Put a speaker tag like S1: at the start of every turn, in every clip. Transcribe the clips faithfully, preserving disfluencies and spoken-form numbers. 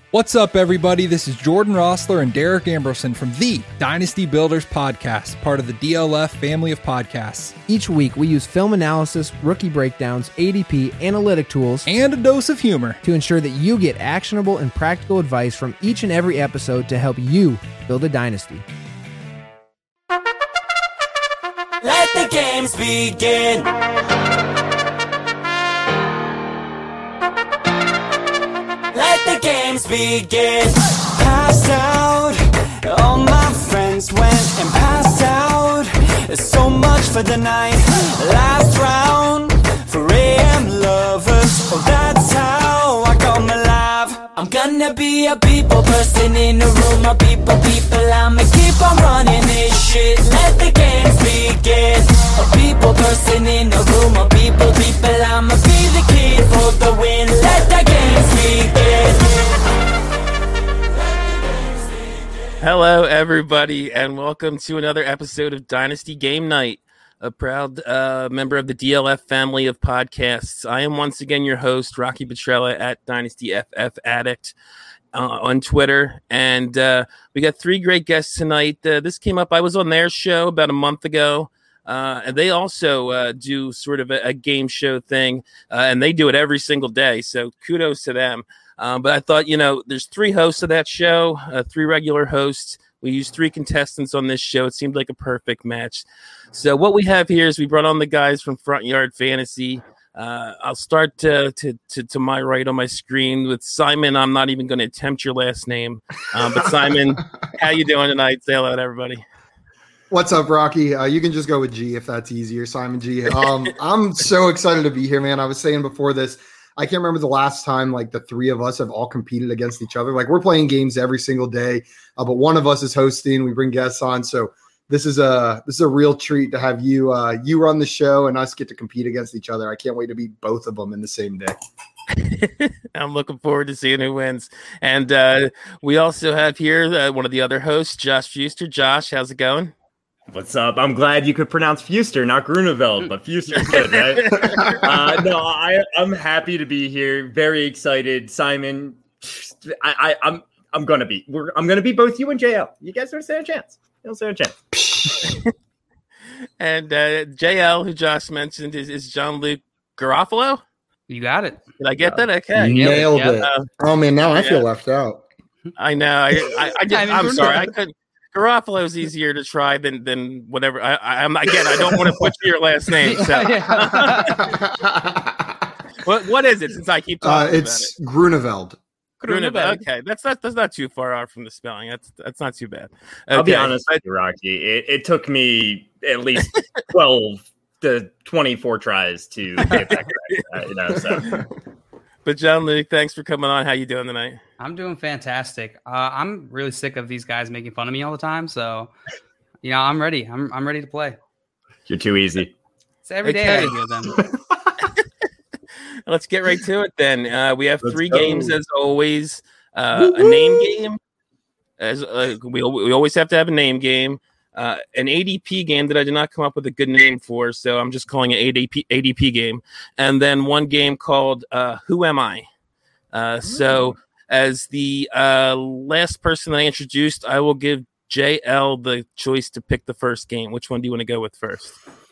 S1: What's up, everybody? This is Jordan Rossler and Derek Ambrosen from the Dynasty Builders Podcast, part of the D L F family of podcasts.
S2: Each week, we use film analysis, rookie breakdowns, A D P, analytic tools,
S1: and a dose of humor
S2: to ensure that you get actionable and practical advice from each and every episode to help you build a dynasty.
S3: Let the games begin. Let the games begin. Passed out, all my friends went and passed out. So much for the night. Last round for A M lovers. Oh, that's how I come alive. I'm gonna be a people person in the room. A people, people, I'ma keep on running this shit. Let the games begin. A people person in the room. A people, people, I'ma be the kid for the win. Let the games begin.
S4: Hello, everybody, and welcome to another episode of Dynasty Game Night, a proud uh, member of the D L F family of podcasts. I am once again your host, Rocky Petrella at Dynasty F F Addict uh, on Twitter, and uh, we got three great guests tonight. Uh, this came up, I was on their show about a month ago, uh, and they also uh, do sort of a, a game show thing, uh, and they do it every single day, so kudos to them. Um, but I thought, you know, there's three hosts of that show, uh, three regular hosts. We use three contestants on this show. It seemed like a perfect match. So what we have here is we brought on the guys from Front Yard Fantasy. Uh, I'll start to, to, to, to my right on my screen with Simon. I'm not even going to attempt your last name. Um, but Simon, how you doing tonight? Say hello to everybody.
S5: What's up, Rocky? Uh, you can just go with G if that's easier. Simon G. Um, I'm so excited to be here, man. I was saying before this, I can't remember the last time like the three of us have all competed against each other. Like we're playing games every single day, uh, but one of us is hosting. We bring guests on, so this is a this is a real treat to have you uh, you run the show and us get to compete against each other. I can't wait to beat both of them in the same day.
S4: I'm looking forward to seeing who wins. And uh, we also have here uh, one of the other hosts, Josh Fuster. Josh, how's it going?
S6: What's up? I'm glad you could pronounce Fuster, not Grunewald, but Fuster's good, right? uh, no, I, I'm happy to be here. Very excited, Simon. I, I, I'm I'm gonna be. We're, I'm gonna be both you and J L. You guys don't stand a chance. You don't stand a chance.
S4: And uh, J L, who Josh mentioned, is, is John-Luc Garofalo.
S7: You got it.
S4: Did I get that? Okay,
S5: nailed
S4: yeah.
S5: it.
S4: Uh,
S5: oh man, now I feel
S4: yeah.
S5: left out.
S4: I know. I, I, I just, I'm sorry. I couldn't. Garofalo's easier to try than than whatever. I, I, I'm again. I don't want to butcher your last name. So. what what is it? Since I keep talking
S5: uh, it's
S4: about it.
S5: Grunewald.
S4: Grunewald. Okay, that's not that's not too far off from the spelling. That's that's not too bad. Okay.
S6: I'll be honest with you, Rocky. It, it took me at least twelve to twenty-four tries to get that correct. Uh, you know, so.
S4: But John-Luc, thanks for coming on. How you doing tonight?
S7: I'm doing fantastic. Uh, I'm really sick of these guys making fun of me all the time. So, you know, I'm ready. I'm I'm ready to play.
S6: You're too easy.
S7: It's every day
S4: Okay.
S7: I do them.
S4: Let's get right to it then. Uh, we have
S6: Let's
S4: three
S6: go.
S4: games as always. Uh, a name game. As uh, we we always have to have a name game. Uh, an A D P game that I did not come up with a good name for, so I'm just calling it A D P, A D P game. And then one game called uh, Who Am I? Uh, so as the uh, last person that I introduced, I will give J L the choice to pick the first game. Which one do you want to go with first?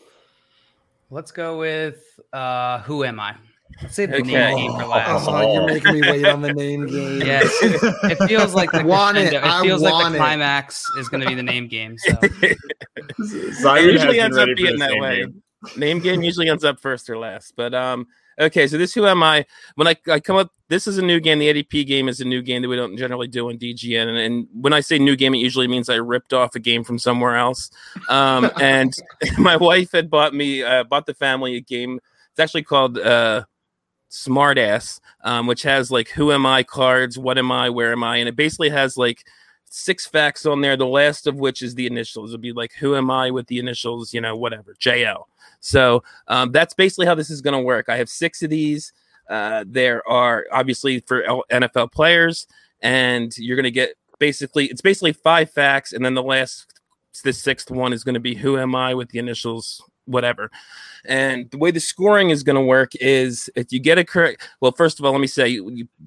S7: Let's go with uh, Who Am I? Let's save the
S4: Okay.
S7: name game for last.
S5: Oh, you're making me wait on the name game.
S7: Yes, it feels like the
S5: Want it.
S7: crescendo. It
S5: I
S7: feels like
S5: want
S7: the
S5: it.
S7: climax is going to be the name game. So
S4: It
S6: Simon
S4: usually
S6: has
S4: ends
S6: been
S4: up
S6: ready for
S4: being
S6: this
S4: that
S6: name
S4: way.
S6: game.
S4: Name game usually ends up first or last. But um, okay, so this Who Am I? When I, I come up, this is a new game. The A D P game is a new game that we don't generally do on D G N. And, and when I say new game, it usually means I ripped off a game from somewhere else. Um, and my wife had bought me, uh, bought the family a game. It's actually called uh, Smartass, um, which has like Who Am I cards, What Am I, Where Am I? And it basically has like six facts on there, the last of which is the initials. It'll be like, who am I with the initials, you know, whatever, J L. So um, that's basically how this is going to work. I have six of these. Uh, there are obviously for N F L players, and you're going to get basically, it's basically five facts. And then the last, the sixth one is going to be who am I with the initials, whatever. And the way the scoring is going to work is if you get a correct, well, first of all, let me say you,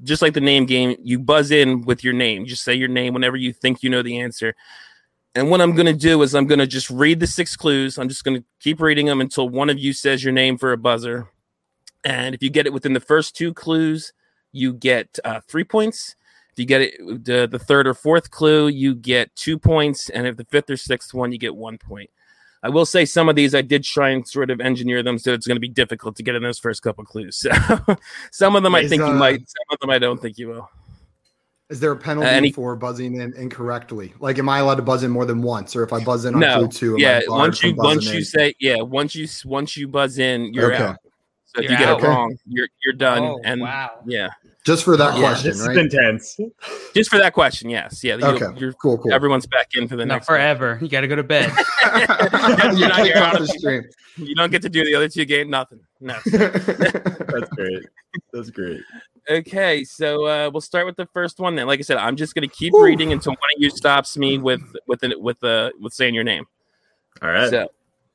S4: just like the name game, you buzz in with your name. Just say your name whenever you think you know the answer. And what I'm going to do is I'm going to just read the six clues. I'm just going to keep reading them until one of you says your name for a buzzer. And if you get it within the first two clues, you get uh, three points. If you get it the, the third or fourth clue, you get two points. And if the fifth or sixth one, you get one point. I will say some of these I did try and sort of engineer them so it's going to be difficult to get in those first couple clues. So some of them I think uh, you might, some of them I don't think you will.
S5: Is there a penalty uh, any, for buzzing in incorrectly? Like, am I allowed to buzz in more than once, or if I buzz in on
S4: no,
S5: clue two?
S4: Yeah, once you once you in? say yeah, once you once you buzz in, you're
S5: okay.
S4: out. So
S7: you're
S4: if you
S7: out.
S4: get it wrong, you're you're done.
S7: Oh,
S4: and
S7: wow.
S4: yeah,
S5: just for that
S6: yeah,
S5: question,
S6: this
S5: right?
S6: is intense.
S4: Just for that question, yes, yeah.
S5: Okay,
S4: you're,
S5: cool, cool.
S4: Everyone's back in for the
S7: Not
S4: next
S7: forever. One. You got to go to bed.
S5: you,
S4: not
S5: off the stream.
S4: You don't get to do the other two games. Nothing. No.
S6: That's great. That's great.
S4: Okay, so uh, we'll start with the first one then. Like I said, I'm just going to keep Ooh. reading until one of you stops me with with an, with uh, with saying your name.
S6: All right.
S4: So,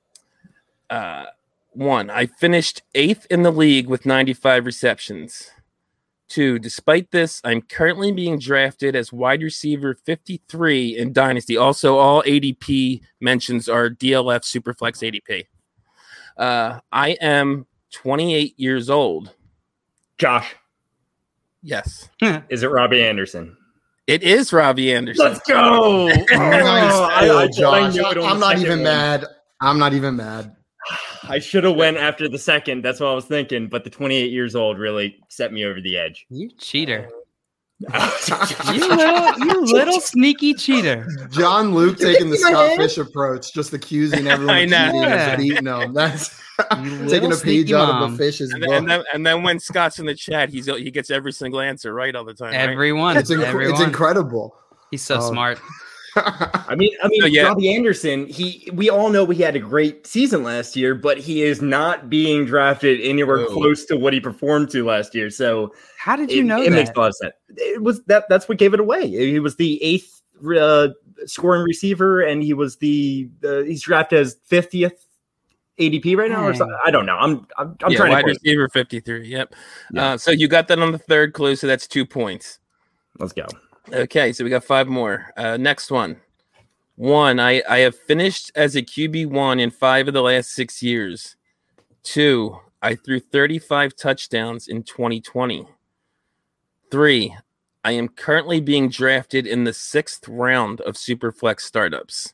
S4: uh, one, I finished eighth in the league with ninety-five receptions. Two, despite this, I'm currently being drafted as wide receiver fifty-three in Dynasty. Also, all A D P mentions are D L F Superflex A D P. Uh, I am twenty-eight years old.
S6: Josh.
S4: Yes.
S6: Is it Robbie Anderson?
S4: It is Robbie Anderson.
S6: Let's go.
S5: Nice.
S6: I, I,
S5: Josh.
S6: I
S5: I'm not even
S6: one.
S5: mad. I'm not even mad.
S6: I should have went after the second. That's what I was thinking. But the twenty-eight years old really set me over the edge.
S7: You cheater. you little, you little sneaky cheater.
S5: John Luke taking the Scott Fish approach, just accusing everyone
S4: I know.
S5: cheating
S7: Yeah.
S5: and beating them. That's taking a page out
S7: mom.
S5: of the Fish's
S4: And
S5: book.
S4: then, and, then, and then when Scott's in the chat, he's he gets every single answer right all the time. Right?
S7: Everyone.
S5: It's, inc-
S7: Everyone.
S5: it's incredible.
S7: He's so
S5: Um,
S7: smart.
S6: I mean, I mean,
S4: So, yeah.
S6: Robbie Anderson. He, we all know he had a great season last year, but he is not being drafted anywhere
S4: Whoa.
S6: close to what he performed to last year. So,
S7: How did you
S6: it,
S7: know
S6: it
S7: that?
S6: makes a lot of sense. It was that. That's what gave it away. He was the eighth uh, scoring receiver, and he was the uh, he's drafted as fiftieth A D P right now, or something. I don't know. I'm I'm, I'm
S4: yeah,
S6: trying
S4: wide
S6: to think.
S4: receiver fifty-three. Yep.
S6: Yeah.
S4: Uh, so you got that on the third clue, so that's two points.
S6: Let's go.
S4: Okay, so we got five more. Uh, next one. One, I, I have finished as a Q B one in five of the last six years. Two, I threw thirty-five touchdowns in twenty twenty. Three, I am currently being drafted in the sixth round of Superflex startups.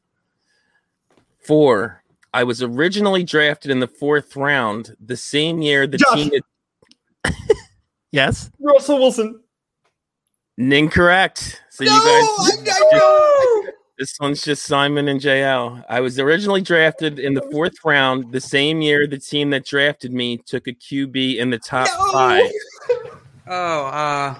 S4: Four, I was originally drafted in the fourth round the same year the
S6: Josh.
S4: team. That... yes?
S6: Russell Wilson.
S4: Incorrect. So
S5: No,
S4: you guys.
S5: I, I know.
S4: This one's just Simon and J L. I was originally drafted in the fourth round the same year the team that drafted me took a Q B in the top
S5: No.
S4: five.
S7: Oh, uh,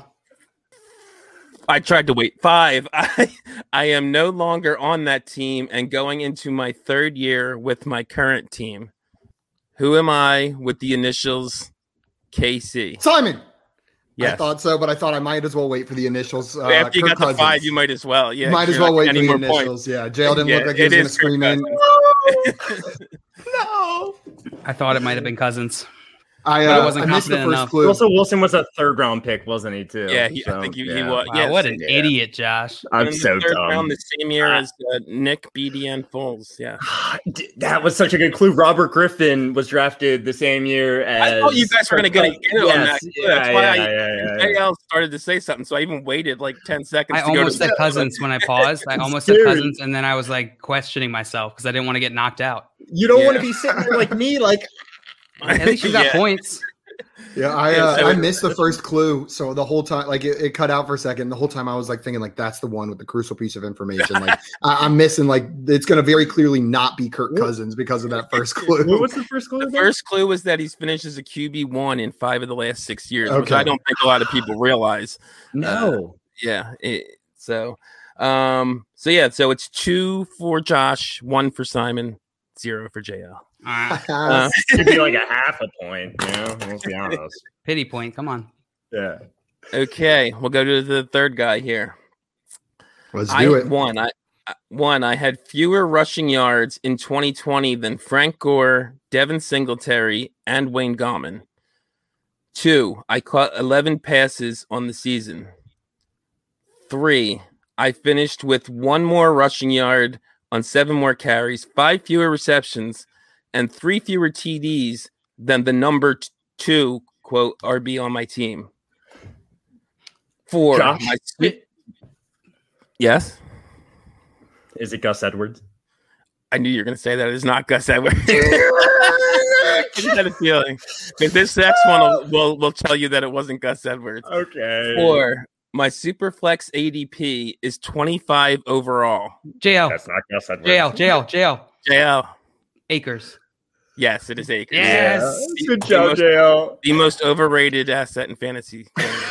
S4: I tried to wait. Five. I, I am no longer on that team and going into my third year with my current team. Who am I with the initials K C?
S5: Simon.
S4: Yes.
S5: I thought so, but I thought I might as well wait for the initials. Uh,
S4: After you
S5: Kirk
S4: got the
S5: Cousins.
S4: five, you might as well. Yeah,
S5: might as
S4: you're
S5: well
S4: not
S5: wait for
S4: getting
S5: the
S4: any more
S5: initials. Yeah, Jail didn't
S4: Yeah,
S5: look like he
S4: it
S5: was going to
S4: is
S5: scream
S4: Kirk
S5: in.
S6: No.
S7: I thought it might have been Cousins.
S5: I,
S7: But I
S5: uh,
S7: wasn't
S5: I missed the
S7: confident
S5: first
S7: enough.
S5: clue.
S6: Russell Wilson was a third round pick, wasn't he? Too.
S4: Yeah, he,
S6: So,
S4: I think he, he
S6: yeah.
S4: was.
S7: Wow,
S4: Yes.
S7: what an
S6: yeah.
S7: idiot, Josh.
S6: I'm
S4: in the
S6: so
S4: third
S6: dumb.
S4: round the same year
S6: Ah.
S4: as uh, Nick B D N Foles. Yeah.
S6: That was such a good clue. Robert Griffin was drafted the same year as.
S4: I thought you guys were going to get it
S6: Yes,
S4: on that.
S6: Yeah,
S4: That's why
S6: yeah,
S4: I,
S6: yeah, yeah, yeah.
S4: J L started to say something, so I even waited like ten seconds.
S7: I
S4: to go
S7: almost
S4: to
S7: said Cousins when I paused. I almost said
S6: Dude.
S7: Cousins, and then I was like questioning myself because I didn't want to get knocked out.
S6: You don't
S4: Yeah.
S6: want to be sitting there like me, like
S7: At least you got
S4: Yeah.
S7: points.
S5: Yeah, I
S4: Yeah,
S5: uh,
S4: so-
S5: I missed the first clue, so the whole time, like it, it cut out for a second. The whole time, I was like thinking, like that's the one with the crucial piece of information. Like I, I'm missing, like it's going to very clearly not be Kirk Cousins because of that first clue.
S6: what was the first clue?
S4: The
S6: again?
S4: first clue was that he's finished as a Q B one in five of the last six years, which
S5: Okay.
S4: I don't think a lot of people realize.
S6: No.
S4: Yeah. it- so, um, so yeah, so it's two for Josh, one for Simon, zero for J L.
S7: All right.
S4: Uh,
S6: It'd be like a half a point. You know, let's be honest.
S7: Pity point. Come on.
S6: Yeah.
S4: okay, we'll go to the third guy here.
S5: Let's
S4: I
S5: do it.
S4: one. I I- one. I had fewer rushing yards in twenty twenty than Frank Gore, Devin Singletary, and Wayne Gallman. Two, I caught eleven passes on the season. Three, I finished with one more rushing yard on seven more carries, five fewer receptions, and three fewer T Ds than the number t- two, quote, R B on my team. Four,
S6: Josh?
S4: my sweet- Yes?
S6: Is it Gus Edwards?
S4: I knew you were going to say that. It is not Gus Edwards. I just had a feeling. Because this next one will, will, will tell you that it wasn't Gus Edwards.
S6: Okay.
S4: Four, my Superflex A D P is twenty-five overall.
S7: J L.
S6: That's not Gus Edwards.
S7: J L. J L. J L.
S4: J L.
S7: Acres.
S4: Yes, it is Akers.
S7: Yes.
S6: Yeah. Good job,
S4: most,
S6: J L.
S4: The most overrated asset in fantasy.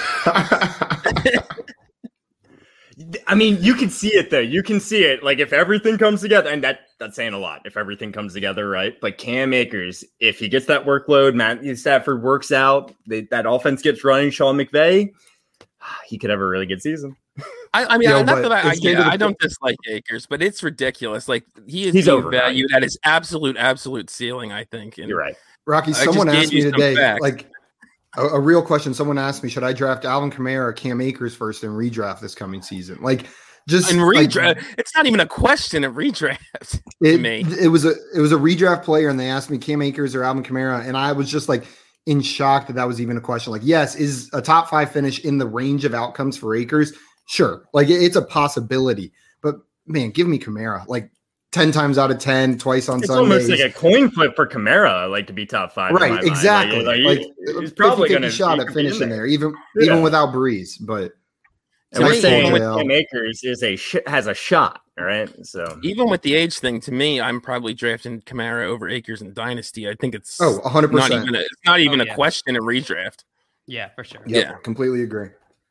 S6: I mean, you can see it though. You can see it. Like if everything comes together, and that that's saying a lot. If everything comes together, right? Like Cam Akers, if he gets that workload, Matthew Stafford works out, they, that offense gets running. Sean McVay, he could have a really good season.
S4: I, I mean,
S5: Yo,
S4: I, not
S5: but
S4: that I, I,
S5: it's getting
S4: yeah,
S5: to the
S4: I don't
S5: point-
S4: dislike Akers, but it's ridiculous. Like he is
S6: He's
S4: being
S6: overvalued.
S4: valued at his absolute, absolute ceiling. I think. And
S6: You're right.
S5: Rocky,
S4: I
S5: someone
S4: just gave
S5: asked
S4: you
S5: me
S4: some
S5: today,
S4: facts.
S5: like a, a real question. Someone asked me, should I draft Alvin Kamara or Cam Akers first and redraft this coming season? Like, just
S4: And
S5: like,
S4: redraft, it's not even a question of redraft to
S5: it,
S4: me.
S5: it was a it was a redraft player, and they asked me Cam Akers or Alvin Kamara, and I was just like in shock that that was even a question. Like, yes, is a top five finish in the range of outcomes for Akers? Sure, like it, it's a possibility, but man, give me Kamara like ten times out of ten, twice on
S6: It's
S5: Sundays.
S6: almost like a coin flip for Kamara, like to be top five. in my
S5: Right,
S6: mind.
S5: exactly.
S6: Like,
S5: Like,
S6: like, he's probably going to
S5: shot at finishing there, even
S6: Yeah.
S5: even without Breeze. But
S6: And we're
S5: Nice
S6: saying
S5: call,
S6: with
S5: J L.
S6: Cam Akers is a sh- has a shot, all right? So
S4: Even with the age thing, to me, I'm probably drafting Kamara over Akers in Dynasty. I think it's
S5: Oh, one hundred
S4: not
S5: percent.
S4: even a, it's not even
S7: Oh,
S4: a
S7: yeah.
S4: question in redraft.
S7: Yeah, for sure.
S5: Yep,
S4: Yeah.
S5: completely agree.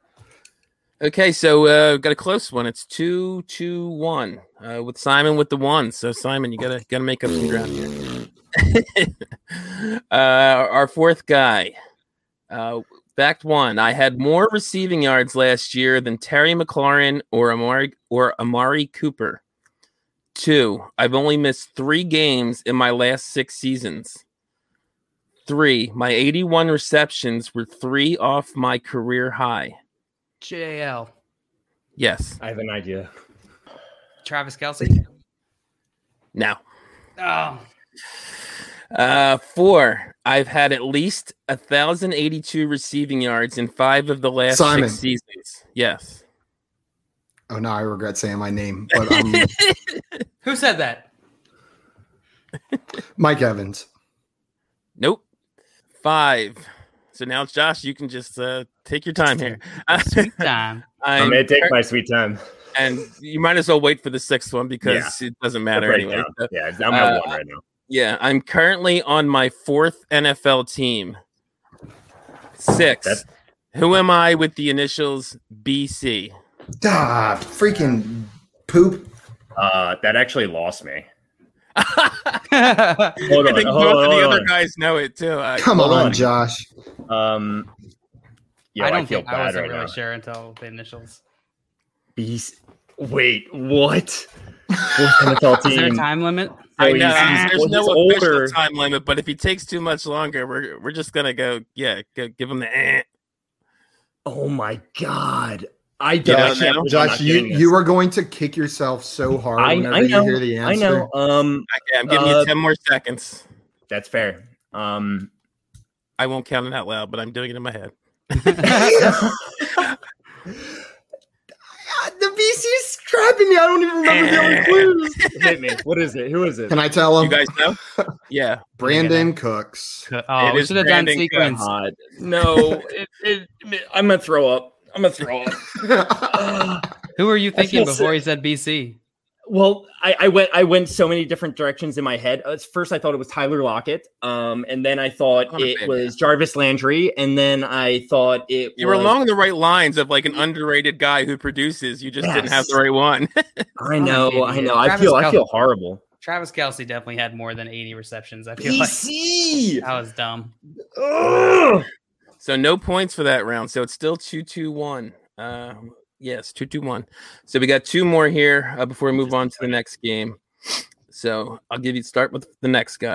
S4: Okay, so uh, got a close one. It's two, two, one uh, with Simon with the one. So Simon, you gotta gotta make up some ground here. uh, our fourth guy, uh, fact one: I had more receiving yards last year than Terry McLaurin or Amari or Amari Cooper. Two: I've only missed three games in my last six seasons. Three: my eighty-one receptions were three off my career high.
S7: J L.
S4: Yes.
S6: I have an idea.
S7: Travis Kelce.
S4: Now.
S7: Oh,
S4: Uh, four. I've had at least one thousand eighty-two receiving yards in five of the last
S5: Simon.
S4: six seasons. Yes.
S5: Oh, now I regret saying my name, but um,
S7: who said that?
S5: Mike Evans.
S4: Nope. Five. So now it's Josh. You can just uh, take your time here.
S7: Sweet time.
S6: I'm
S4: I'm
S6: going to take
S4: cur-
S6: my sweet time.
S4: and you might as well wait for the sixth one because it doesn't matter
S6: Right
S4: anyway.
S6: now.
S4: So,
S6: Yeah, I'm at
S4: Uh,
S6: one right now.
S4: yeah, I'm currently on my fourth N F L team. Six.
S6: That's-
S4: Who am I with the initials B C?
S5: Ah, freaking poop.
S6: Uh, that actually lost me.
S4: I
S6: Hold on,
S4: think
S6: hold
S4: both
S6: on,
S4: of the
S6: hold
S4: other
S6: on.
S4: guys know it too. I,
S5: Come
S6: Hold
S5: on,
S6: on.
S5: Josh.
S6: Um, yo,
S7: I
S6: I,
S7: don't
S6: feel
S7: think I
S6: bad
S7: wasn't
S6: right
S7: really
S6: now.
S7: sure until the initials.
S6: Beast. Wait, what? Fourth N F L
S7: Is there a
S6: team.
S7: time limit?
S4: I
S6: So
S4: know
S6: he's- he's-
S4: there's
S6: well,
S4: no
S6: he's
S4: official
S6: older.
S4: time limit, but if he takes too much longer, we're we're just gonna go. Yeah, go, give him the. Eh.
S6: Oh my god! I
S4: You
S6: don't.
S4: know,
S6: I can't
S4: now?
S6: believe I'm
S5: Josh,
S6: not
S5: you,
S6: getting this.
S5: you are going to kick yourself so hard
S6: I,
S5: whenever
S6: I know.
S5: you hear the answer.
S6: I know. Um,
S4: Okay, I'm giving
S6: Uh,
S4: you ten more seconds.
S6: that's fair. Um,
S4: I won't count it out loud, but I'm doing it in my head.
S6: the B C's trapping me. I don't even remember the other clues. Hit me. What is it? Who is it?
S5: Can I tell him?
S4: You guys know? Yeah.
S5: Brandon Cooks.
S7: Oh,
S4: It
S7: we
S4: is
S7: should have done
S4: Brandon
S7: sequence.
S6: God, no. it, it, I'm gonna throw up. I'm gonna throw up.
S7: Who were you
S6: I
S7: thinking
S6: feel
S7: before
S6: sick.
S7: he said B C?
S6: Well, I, I went I went so many different directions in my head. At first, I thought it was Tyler Lockett, um, and then I thought
S4: Not a
S6: it
S4: bad
S6: was Jarvis Landry, and then I thought it
S4: You were
S6: was.
S4: along the right lines of like an underrated guy who produces. You just didn't have the
S6: Yes.
S4: right one.
S6: I know, I know. I
S7: Travis
S6: feel I
S7: Kelce.
S6: feel horrible.
S7: Travis Kelce definitely had more than eighty receptions. I feel
S6: B
S7: like
S6: C.
S7: that was dumb.
S6: Ugh.
S4: So no points for that round. So it's still two two one. Uh, yes, two two one. So we got two more here uh, before we move on to the next game. So I'll give you start with the next guy.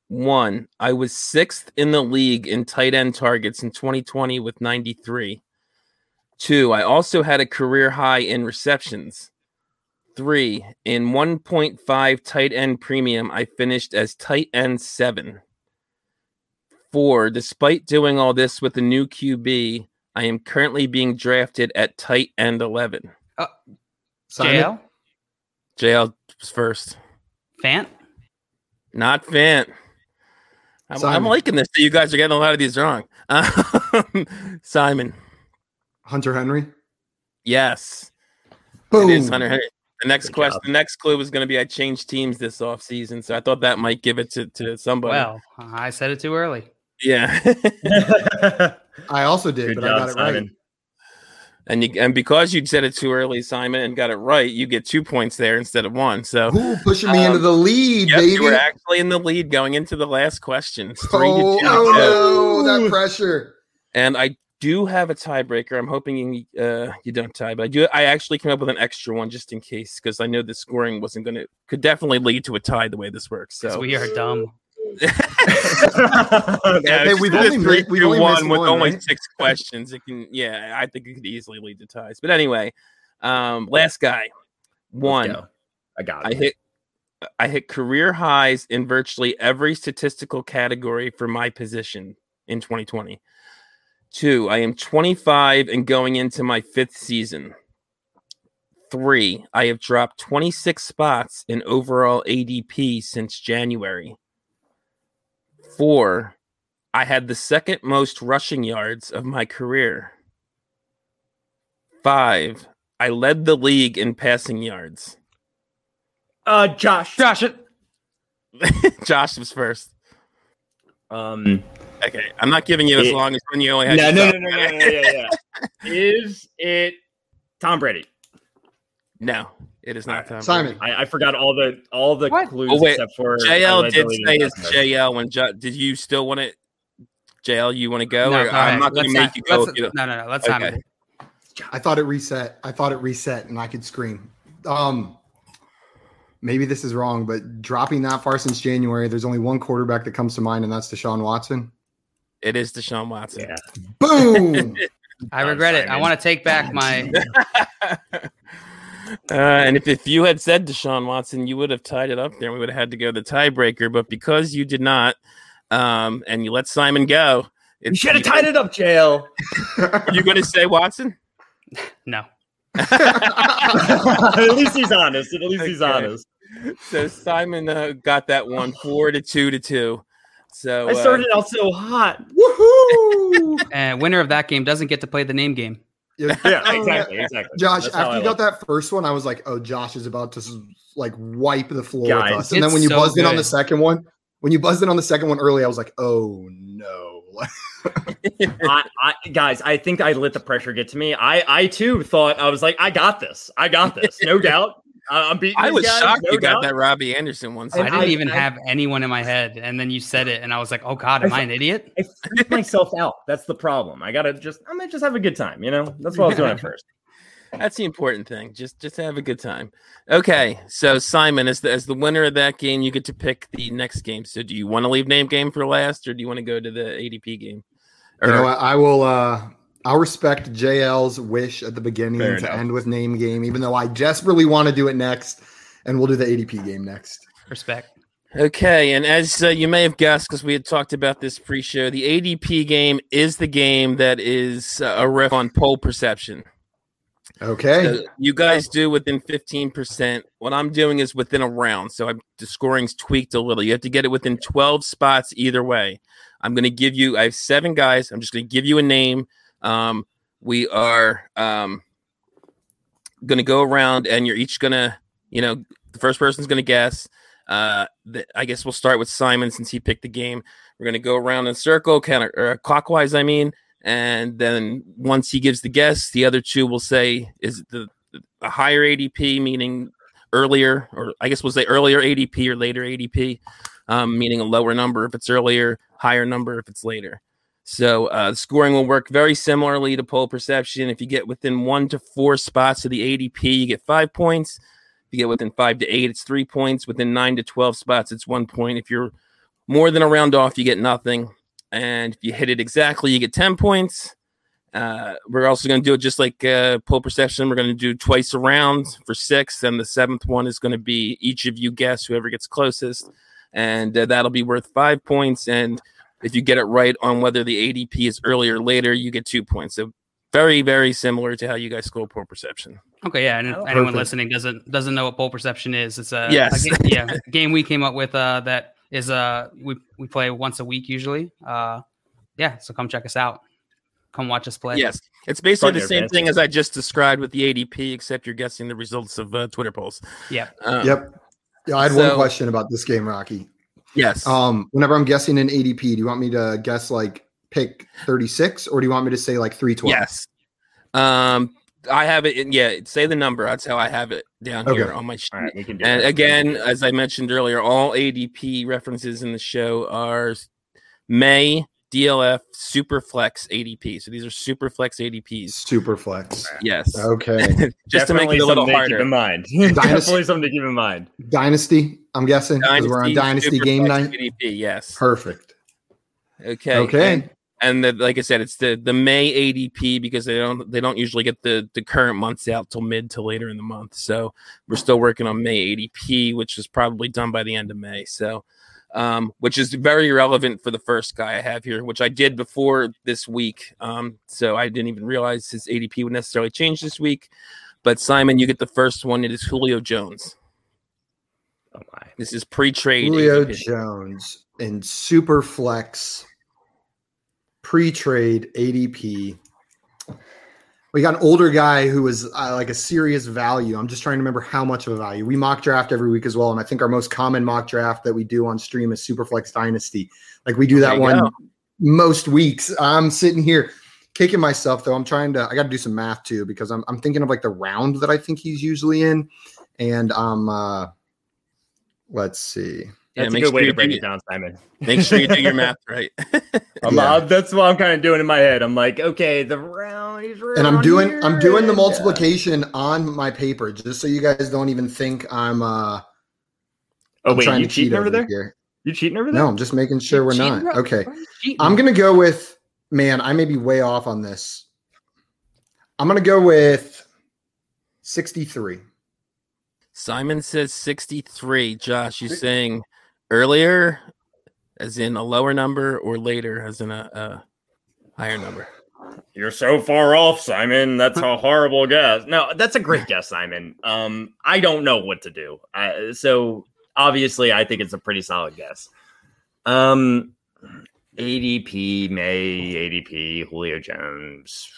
S4: One, I was sixth in the league in tight end targets in twenty twenty with ninety-three. Two, I also had a career high in receptions. Three, in one point five tight end premium, I finished as tight end seven. Four, despite doing all this with a new Q B, I am currently being drafted at tight end eleven.
S7: Uh,
S5: Simon?
S7: J L?
S4: J L was first.
S7: Fant?
S4: Not Fant. I'm, I'm
S5: Simon.
S4: liking this. You guys are getting a lot of these wrong. Um, Simon.
S5: Hunter Henry.
S4: Yes.
S5: Boom.
S4: It is Hunter Henry. The next
S6: Good
S4: question,
S6: job.
S4: the next clue was going to be I changed teams this offseason, so I thought that might give it to, to somebody.
S7: Well, I said it too early.
S4: Yeah.
S5: I also did,
S6: Good
S5: but
S6: job,
S5: I got it
S6: Simon.
S5: right.
S4: and you and because you said it too early, Simon, and got it right, you get two points there instead of one. So
S5: Ooh, pushing me
S4: Um,
S5: into the lead,
S4: yes,
S5: baby.
S4: you were actually in the lead going into the last question. It's three to
S5: Oh,
S4: two.
S5: oh no, that pressure.
S4: And I do have a tiebreaker. I'm hoping you, uh, you don't tie, but I do. I actually came up with an extra one just in case because I know the scoring wasn't going to could definitely lead to a tie the way this works.
S7: 'Cause
S4: So
S7: we are dumb.
S4: yeah,
S5: Hey,
S4: it's
S5: we've
S4: just
S5: only
S4: three,
S5: mi- we've
S4: two,
S5: only
S4: one
S5: missed
S4: with
S5: one,
S4: only
S5: right?
S4: six questions. It can, yeah, I think it could easily lead to ties. But anyway, um, last guy, one.
S6: Let's go. I got
S4: I
S6: it.
S4: hit I hit career highs in virtually every statistical category for my position in twenty twenty. Two, I am twenty-five and going into my fifth season. Three, I have dropped twenty-six spots in overall A D P since January. Four, I had the second most rushing yards of my career. Five, I led the league in passing yards.
S6: Uh, Josh.
S7: Josh, it.
S4: Josh was first.
S6: Um,
S4: Okay, I'm not giving you as
S6: It-
S4: long as when you only had.
S6: no,
S4: your
S6: no,
S4: top.
S6: no, no, no, no, yeah, yeah. Is it Tom Brady?
S4: No, it is not Tom.
S5: Simon.
S4: Brady.
S6: I, I forgot all the all the
S7: What?
S6: clues
S4: Oh, wait.
S6: except for
S4: J L
S6: I led the
S4: did
S6: league
S4: say
S6: in
S4: it's
S6: passing
S4: J L when Jo- did you still want to? J L, you want to go?
S7: No,
S4: or
S7: go
S4: I'm
S7: ahead.
S4: not going to
S7: Let's
S4: make
S7: not-
S4: you go.
S7: let's-
S4: if you don't-
S7: No, no, no. Let's
S4: Okay.
S7: time it.
S5: I thought it reset. I thought it reset, and I could scream. Um, maybe this is wrong, but dropping that far since January, there's only one quarterback that comes to mind, and that's Deshaun Watson.
S4: It is Deshaun Watson.
S6: Yeah.
S5: Boom.
S7: I
S6: Oh,
S7: regret it. I
S6: Simon.
S7: want to take back my.
S4: uh, and if, if you had said Deshaun Watson, you would have tied it up there. We would have had to go the tiebreaker. But because you did not, um, and you let Simon go,
S6: You should have tied it up, J L.
S4: You going to say Watson?
S7: No.
S6: At least he's honest. At least he's
S4: Okay.
S6: honest.
S4: So Simon uh, got that one four to two to two. So
S6: I
S4: uh,
S6: started out so hot.
S5: Woohoo.
S7: And winner of that game doesn't get to play the name game.
S5: Yeah,
S6: Yeah, exactly, exactly.
S5: Josh,
S6: That's how
S5: after
S6: I
S5: you got
S6: like
S5: that first one, I was like, "Oh, Josh is about to like wipe the floor
S6: Guys,
S5: with us." And then
S7: it's
S5: when you
S7: so
S5: buzzed in on
S7: good.
S5: the second one, when you buzzed in on the second one early, I was like, "Oh no!"
S6: I, I, guys, I think I let the pressure get to me. I, I too thought I was like, I got this. I got this. No doubt. I- I'm beating.
S4: I
S6: these
S4: was
S6: guys,
S4: shocked
S6: no
S4: you got
S6: doubt.
S4: that Robbie Anderson one.
S7: I
S6: And
S7: didn't
S6: I-
S7: even
S6: I-
S7: have anyone in my head. And then you said it, and I was like, oh, God, am I an idiot?
S6: I freaked myself out. That's the problem. I gotta just. I'm gonna just have a good time. You know. That's what I was doing at first.
S4: That's the important thing. Just just have a good time. Okay, so Simon, as the as the winner of that game, you get to pick the next game. So do you want to leave name game for last, or do you want to go to the A D P game?
S5: You know
S4: Or-
S5: what? I will. uh I'll respect J L's wish at the beginning
S6: Fair
S5: to
S6: enough.
S5: end with name game, even though I desperately want to do it next, and we'll do the A D P game next.
S7: Respect.
S4: Okay, and as uh, you may have guessed, because we had talked about this pre-show, the A D P game is the game that is uh, a riff on poll perception.
S5: Okay.
S4: So you guys do within fifteen percent. What I'm doing is within a round. So I'm, the scoring's tweaked a little. You have to get it within twelve spots either way. I'm going to give you, I have seven guys. I'm just going to give you a name. Um, we are um, going to go around and you're each going to, you know, the first person's going to guess. Uh, the, I guess we'll start with Simon since he picked the game. We're going to go around in a circle, counter, or clockwise, I mean. And then once he gives the guess, the other two will say, is it the, a higher A D P, meaning earlier, or I guess we'll say earlier A D P or later A D P, um, meaning a lower number if it's earlier, higher number if it's later. So uh, the scoring will work very similarly to poll perception. If you get within one to four spots of the A D P, you get five points. If you get within five to eight, it's three points. Within nine to twelve spots, it's one point. If you're more than a round off, you get nothing. And if you hit it exactly, you get ten points. Uh, we're also going to do it just like uh, Pole Perception. We're going to do twice a round for six. And the seventh one is going to be each of you guess whoever gets closest. And uh, that'll be worth five points. And if you get it right on whether the A D P is earlier or later, you get two points. So very, very similar to how you guys score Pole Perception.
S7: Okay, yeah, and if
S6: Oh,
S7: anyone
S5: perfect.
S7: listening doesn't doesn't know what Pole Perception is, it's a,
S4: Yes.
S7: a ga- yeah, a game we came up with uh, that is uh we we play once a week usually. Uh, yeah, so come check us out. Come watch us play.
S4: Yes. It's basically
S6: Fun
S4: the
S6: there,
S4: same
S6: Vance.
S4: thing as I just described with the A D P, except you're guessing the results of uh, Twitter polls.
S7: Yeah.
S4: Um,
S5: Yep. Yeah, I had
S4: So-
S5: one question about this game, Rocky.
S4: Yes.
S5: Um, whenever I'm guessing an A D P, do you want me to guess like pick thirty-six, or do you want me to say like three twelve?
S4: Yes. Um, I have it. In, yeah, say the number. That's how I have it down
S5: Okay.
S4: here on my sheet.
S6: All right, we can do
S4: And
S6: that.
S4: again, as I mentioned earlier, all A D P references in the show are May D L F Superflex A D P. So these are Superflex A D Ps.
S5: Super flex.
S4: Yes.
S5: Okay.
S4: Just to make
S6: Definitely
S4: it a little
S6: something to keep
S4: harder.
S6: in mind. Definitely something to keep in mind.
S5: Dynasty, I'm guessing, because we're on Dynasty
S4: Superflex
S5: game night.
S4: A D P, yes.
S5: Perfect.
S4: Okay.
S5: Okay.
S4: And, and the, like I said, it's the, the May A D P because they don't they don't usually get the, the current months out till mid to later in the month. So we're still working on May A D P, which is probably done by the end of May. So, um, which is very relevant for the first guy I have here, which I did before this week. Um, so I didn't even realize his A D P would necessarily change this week. But Simon, you get the first one. It is Julio Jones.
S6: Oh my.
S4: This is pre-trade.
S5: Julio
S4: A D P.
S5: Jones in super flex pre-trade A D P. We got an older guy who was uh, like a serious value. I'm just trying to remember how much of a value. We mock draft every week as well, and I think our most common mock draft that we do on stream is Superflex Dynasty. Like we do
S4: There
S5: that
S4: you
S5: one
S4: go.
S5: most weeks. I'm sitting here kicking myself though. I'm trying to. I got to do some math too because I'm I'm thinking of like the round that I think he's usually in, and um, uh, let's see.
S4: Yeah,
S6: That's a
S4: make
S6: good
S4: sure
S6: way
S4: you
S6: to break
S4: do-
S6: it down, Simon.
S4: Make sure you do your math right.
S6: I'm,
S5: Yeah.
S6: uh, that's what I'm kind of doing in my head. I'm like, okay, the round is
S5: And I'm
S6: around
S5: doing
S6: here,
S5: I'm doing the
S6: and, uh,
S5: multiplication on my paper just so you guys don't even think I'm uh
S6: Oh
S5: I'm
S6: wait,
S5: trying
S6: you
S5: to cheat
S6: cheating over there?
S5: here.
S6: You cheating over there?
S5: No, I'm just making sure we're
S7: Cheating,
S5: not.
S7: bro.
S5: Okay.
S7: Cheating.
S5: I'm gonna go with man, I may be way off on this. I'm gonna go with sixty-three.
S4: Simon says sixty-three. Josh, you saying earlier as in a lower number or later as in a, a higher number?
S6: You're so far off, Simon. That's a horrible guess. No, that's a great guess, Simon. Um, I don't know what to do. I, so obviously, I think it's a pretty solid guess. Um, A D P, May, A D P, Julio Jones.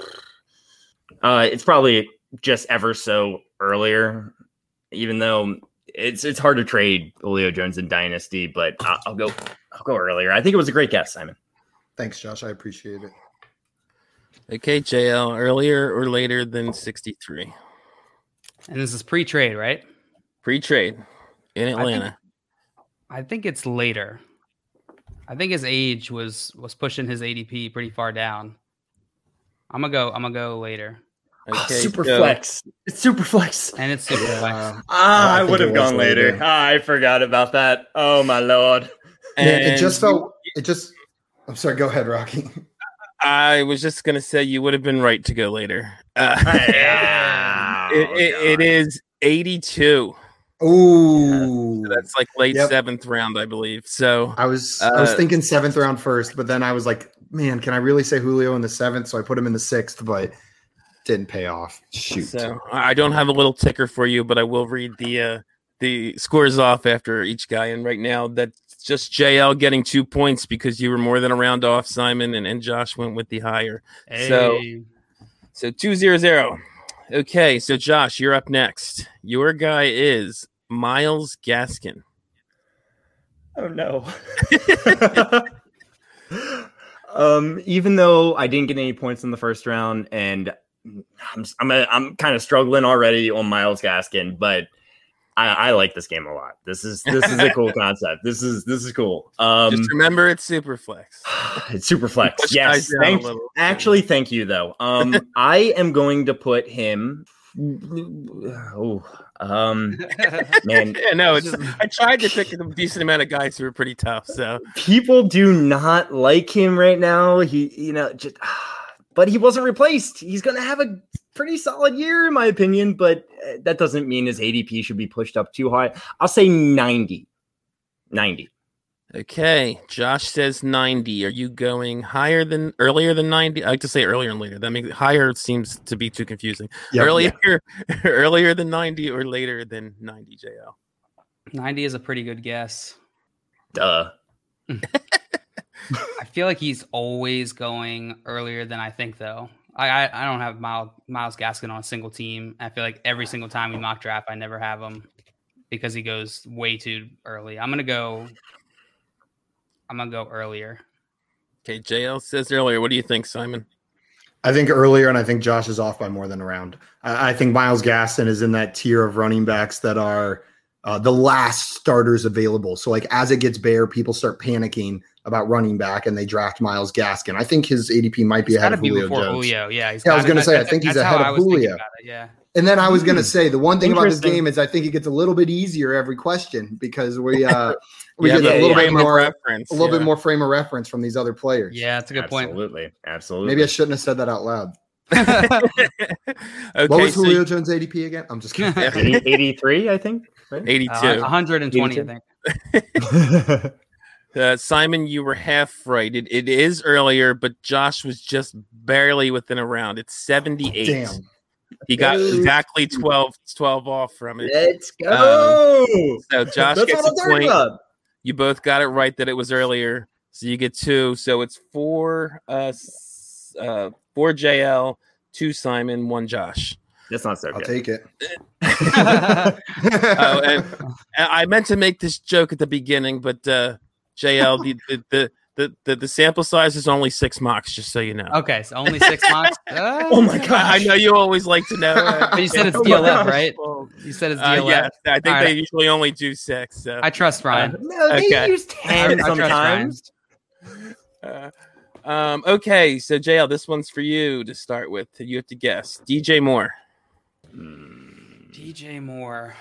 S6: Uh, it's probably just ever so earlier, even though it's it's hard to trade Julio Jones in Dynasty, but I'll, I'll go I'll go earlier. I think it was a great guess, Simon.
S5: Thanks, Josh. I appreciate it.
S4: Okay, J L, earlier or later than sixty-three?
S7: And this is pre-trade, right?
S4: Pre-trade in
S7: think-
S4: Atlanta.
S7: I think it's later. I think his age was was pushing his A D P pretty far down. I'm gonna go. I'm gonna go later,
S4: Okay,
S6: super
S4: so-
S6: flex. It's super flex.
S7: and it's super flex.
S5: Uh,
S6: Ah,
S5: I
S6: I,
S5: think
S6: would
S5: it
S6: have
S5: was
S6: gone later.
S5: later.
S6: Ah, I forgot about that. Oh my lord.
S5: man, it
S4: And
S5: just felt it just I'm sorry, go ahead, Rocky.
S4: I was just gonna say you would have been right to go later. Uh,
S6: Yeah.
S4: it, it, it is eighty-two.
S5: Ooh.
S4: That's like late
S5: Yep.
S4: seventh round, I believe. So
S5: I was I was
S4: Uh,
S5: thinking seventh round first, but then I was like, man, can I really say Julio in the seventh? So I put him in the sixth, but didn't pay off. Shoot.
S4: So I don't have a little ticker for you, but I will read the uh, the scores off after each guy. And right now, that's just J L getting two points because you were more than a round off, Simon, and, and Josh went with the higher. So
S7: Hey.
S4: so two zero zero. Okay, so Josh, you're up next. Your guy is Myles Gaskin.
S6: Oh no. um, even though I didn't get any points in the first round, and I'm I'm a, I'm kind of struggling already on Myles Gaskin, but I, I like this game a lot. This is this is a cool concept. This is this is cool. Um,
S4: Just remember, it's Superflex.
S6: it's super flex.
S4: Push
S6: Yes.
S4: guys down a
S6: Thank,
S4: little.
S6: actually, thank you though. Um, I am going to put him Oh, um, man.
S4: Yeah, no, it's. I tried to pick a decent amount of guys who were pretty tough. So
S6: people do not like him right now. He, you know, just, but he wasn't replaced. He's going to have a pretty solid year, in my opinion. But that doesn't mean his A D P should be pushed up too high. I'll say ninety. ninety.
S4: Okay, Josh says ninety. Are you going higher than earlier than ninety? I like to say earlier and later. That makes higher seems to be too confusing. Yep, earlier, yeah. earlier than ninety or later than ninety. J L.
S7: ninety is a pretty good guess.
S6: Duh.
S7: I feel like he's always going earlier than I think, though. I I, I don't have Miles, Myles Gaskin on a single team. I feel like every single time we mock draft, I never have him because he goes way too early. I'm gonna go. I'm going to go earlier.
S4: Okay, J L says earlier. What do you think, Simon?
S5: I think earlier, and I think Josh is off by more than a round. I, I think Myles Gaskin is in that tier of running backs that are uh, the last starters available. So, like, as it gets bare, people start panicking about running back, and they draft Myles Gaskin. I think his A D P might be
S7: he's
S5: ahead of
S7: be
S5: Julio
S7: before
S5: Jones.
S7: Julio. Yeah, he's
S5: yeah I was going to say, I
S7: that,
S5: think he's
S7: ahead
S5: of Julio.
S7: It, yeah.
S5: And then I was going to say the one thing about this game is I think it gets a little bit easier every question because we uh, we
S4: yeah,
S5: get a little
S4: yeah,
S5: bit more
S4: reference,
S5: a little
S4: yeah.
S5: bit more frame of reference from these other players.
S7: Yeah, that's a good
S6: absolutely.
S7: point.
S6: Absolutely, absolutely.
S5: Maybe I shouldn't have said that out loud.
S4: Okay,
S5: what was
S4: so
S5: Julio
S4: you,
S5: Jones' A D P again? I'm just kidding.
S6: eighty-three, I think. Right?
S4: eighty-two.
S7: Uh, one hundred twenty,
S6: eighty-two?
S7: I think.
S4: Uh, Simon, you were half right. It, it is earlier, but Josh was just barely within a round. It's seventy-eight.
S5: Damn.
S4: He got exactly twelve, twelve off from it.
S6: Let's go.
S4: Um, so Josh
S6: That's
S4: gets
S6: what
S4: a
S6: I'm talking
S4: point.
S6: about.
S4: You both got it right that it was earlier. So you get two. So it's four, uh, uh, four J L, two Simon, one Josh.
S6: That's not so
S5: I'll
S6: good.
S5: take it.
S4: Oh, and, and I meant to make this joke at the beginning, but uh, J L, the, the, the The, the the sample size is only six mocks, just so you know.
S7: Okay, so only six mocks. Uh,
S6: Oh my god!
S4: I, I know you always like to know. Uh,
S7: But you said it's
S6: Oh
S7: D
S6: my
S7: L F,
S6: gosh.
S7: right? You said it's D L F.
S4: uh, yes, I think
S7: All
S4: they
S7: right.
S4: usually only do six. So.
S7: I trust Ryan.
S6: No, they
S4: Okay.
S6: use ten
S7: I trust
S6: sometimes.
S4: Uh, um, okay, so J L, this one's for you to start with. You have to guess. D J Moore.
S7: D J Moore.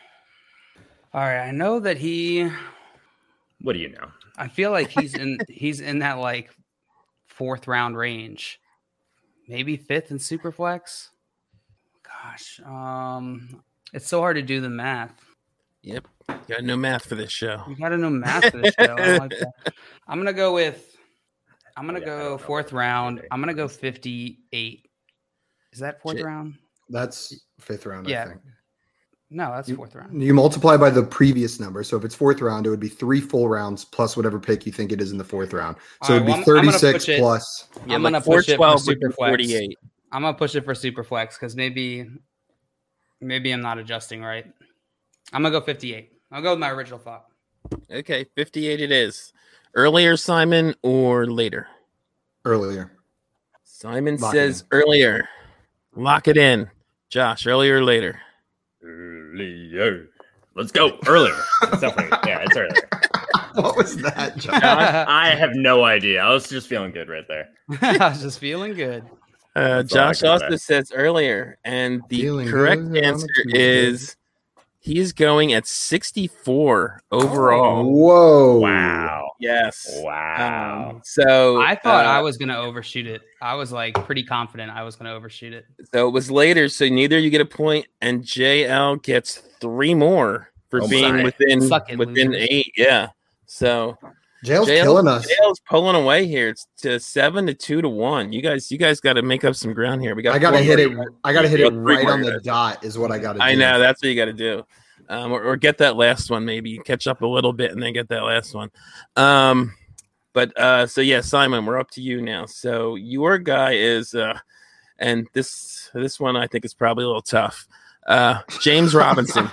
S7: All right, I know that he.
S6: What do you know?
S7: I feel like he's in he's in that like fourth round range, maybe fifth in Superflex. Gosh, um, it's so hard to do the math.
S4: Yep, got no math for this show.
S7: You got to know math for this show. I don't like that. I'm gonna go with. I'm gonna
S6: Yeah, I
S7: go
S6: don't know
S7: fourth
S6: what
S7: round.
S6: to say.
S7: I'm gonna go fifty-eight. Is that fourth
S4: Shit.
S7: round?
S5: That's fifth round,
S7: Yeah.
S5: I think.
S7: No, that's
S5: You-
S7: fourth round.
S5: You multiply by the previous number. So if it's fourth round, it would be three full rounds plus whatever pick you think it is in the fourth round. So
S7: All
S5: it'd
S7: right,
S5: be
S7: well, I'm- I'm gonna
S5: thirty-six
S7: push it-
S5: plus.
S4: Yeah,
S7: I'm
S4: like
S7: gonna push it for
S4: four twelve would be
S7: Superflex.
S4: forty-eight.
S7: I'm gonna push it for Superflex because maybe, maybe I'm not adjusting right. I'm gonna go fifty-eight. I'll go with my original thought.
S4: Okay, fifty-eight it is. Earlier, Simon, or later?
S5: Earlier.
S4: Simon
S5: Lock it
S4: says earlier. Lock it in. Josh, earlier or later?
S6: Earlier. Let's go earlier. It's definitely, yeah, it's earlier.
S5: What was that, John?
S6: I, I have no idea. I was just feeling good right there.
S7: I was just feeling good.
S4: Uh,
S6: That's all I
S4: Josh
S6: can
S4: also
S6: say.
S4: says earlier, and the
S5: Feeling
S4: correct
S5: good on a
S4: answer
S5: Tuesday.
S4: is he's going at sixty-four overall.
S5: Whoa.
S6: Wow.
S4: Yes.
S6: Wow.
S4: Um, so
S7: I thought
S4: uh,
S7: I was gonna overshoot it. I was like pretty confident I was gonna overshoot it.
S4: So it was later. So neither you get a point, and J L gets three more for
S6: Oh,
S4: being
S6: my.
S4: within
S7: Suck it,
S4: within
S7: losers.
S4: eight. Yeah. So
S5: Jail's
S4: J L
S5: killing us.
S4: J L's pulling away here. It's to seven to two to one. You guys, you guys got to make up some ground here. We got.
S5: I gotta
S4: four
S5: hit it.
S4: more.
S5: I gotta hit
S4: You
S5: it
S4: got three
S5: right
S4: more
S5: on the
S4: guys.
S5: dot. Is what I gotta do.
S4: I know that's what you got to do, um, or, or get that last one. Maybe catch up a little bit and then get that last one. Um, but uh, so yeah, Simon, we're up to you now. So your guy is, uh, and this this one I think is probably a little tough. Uh, James Robinson.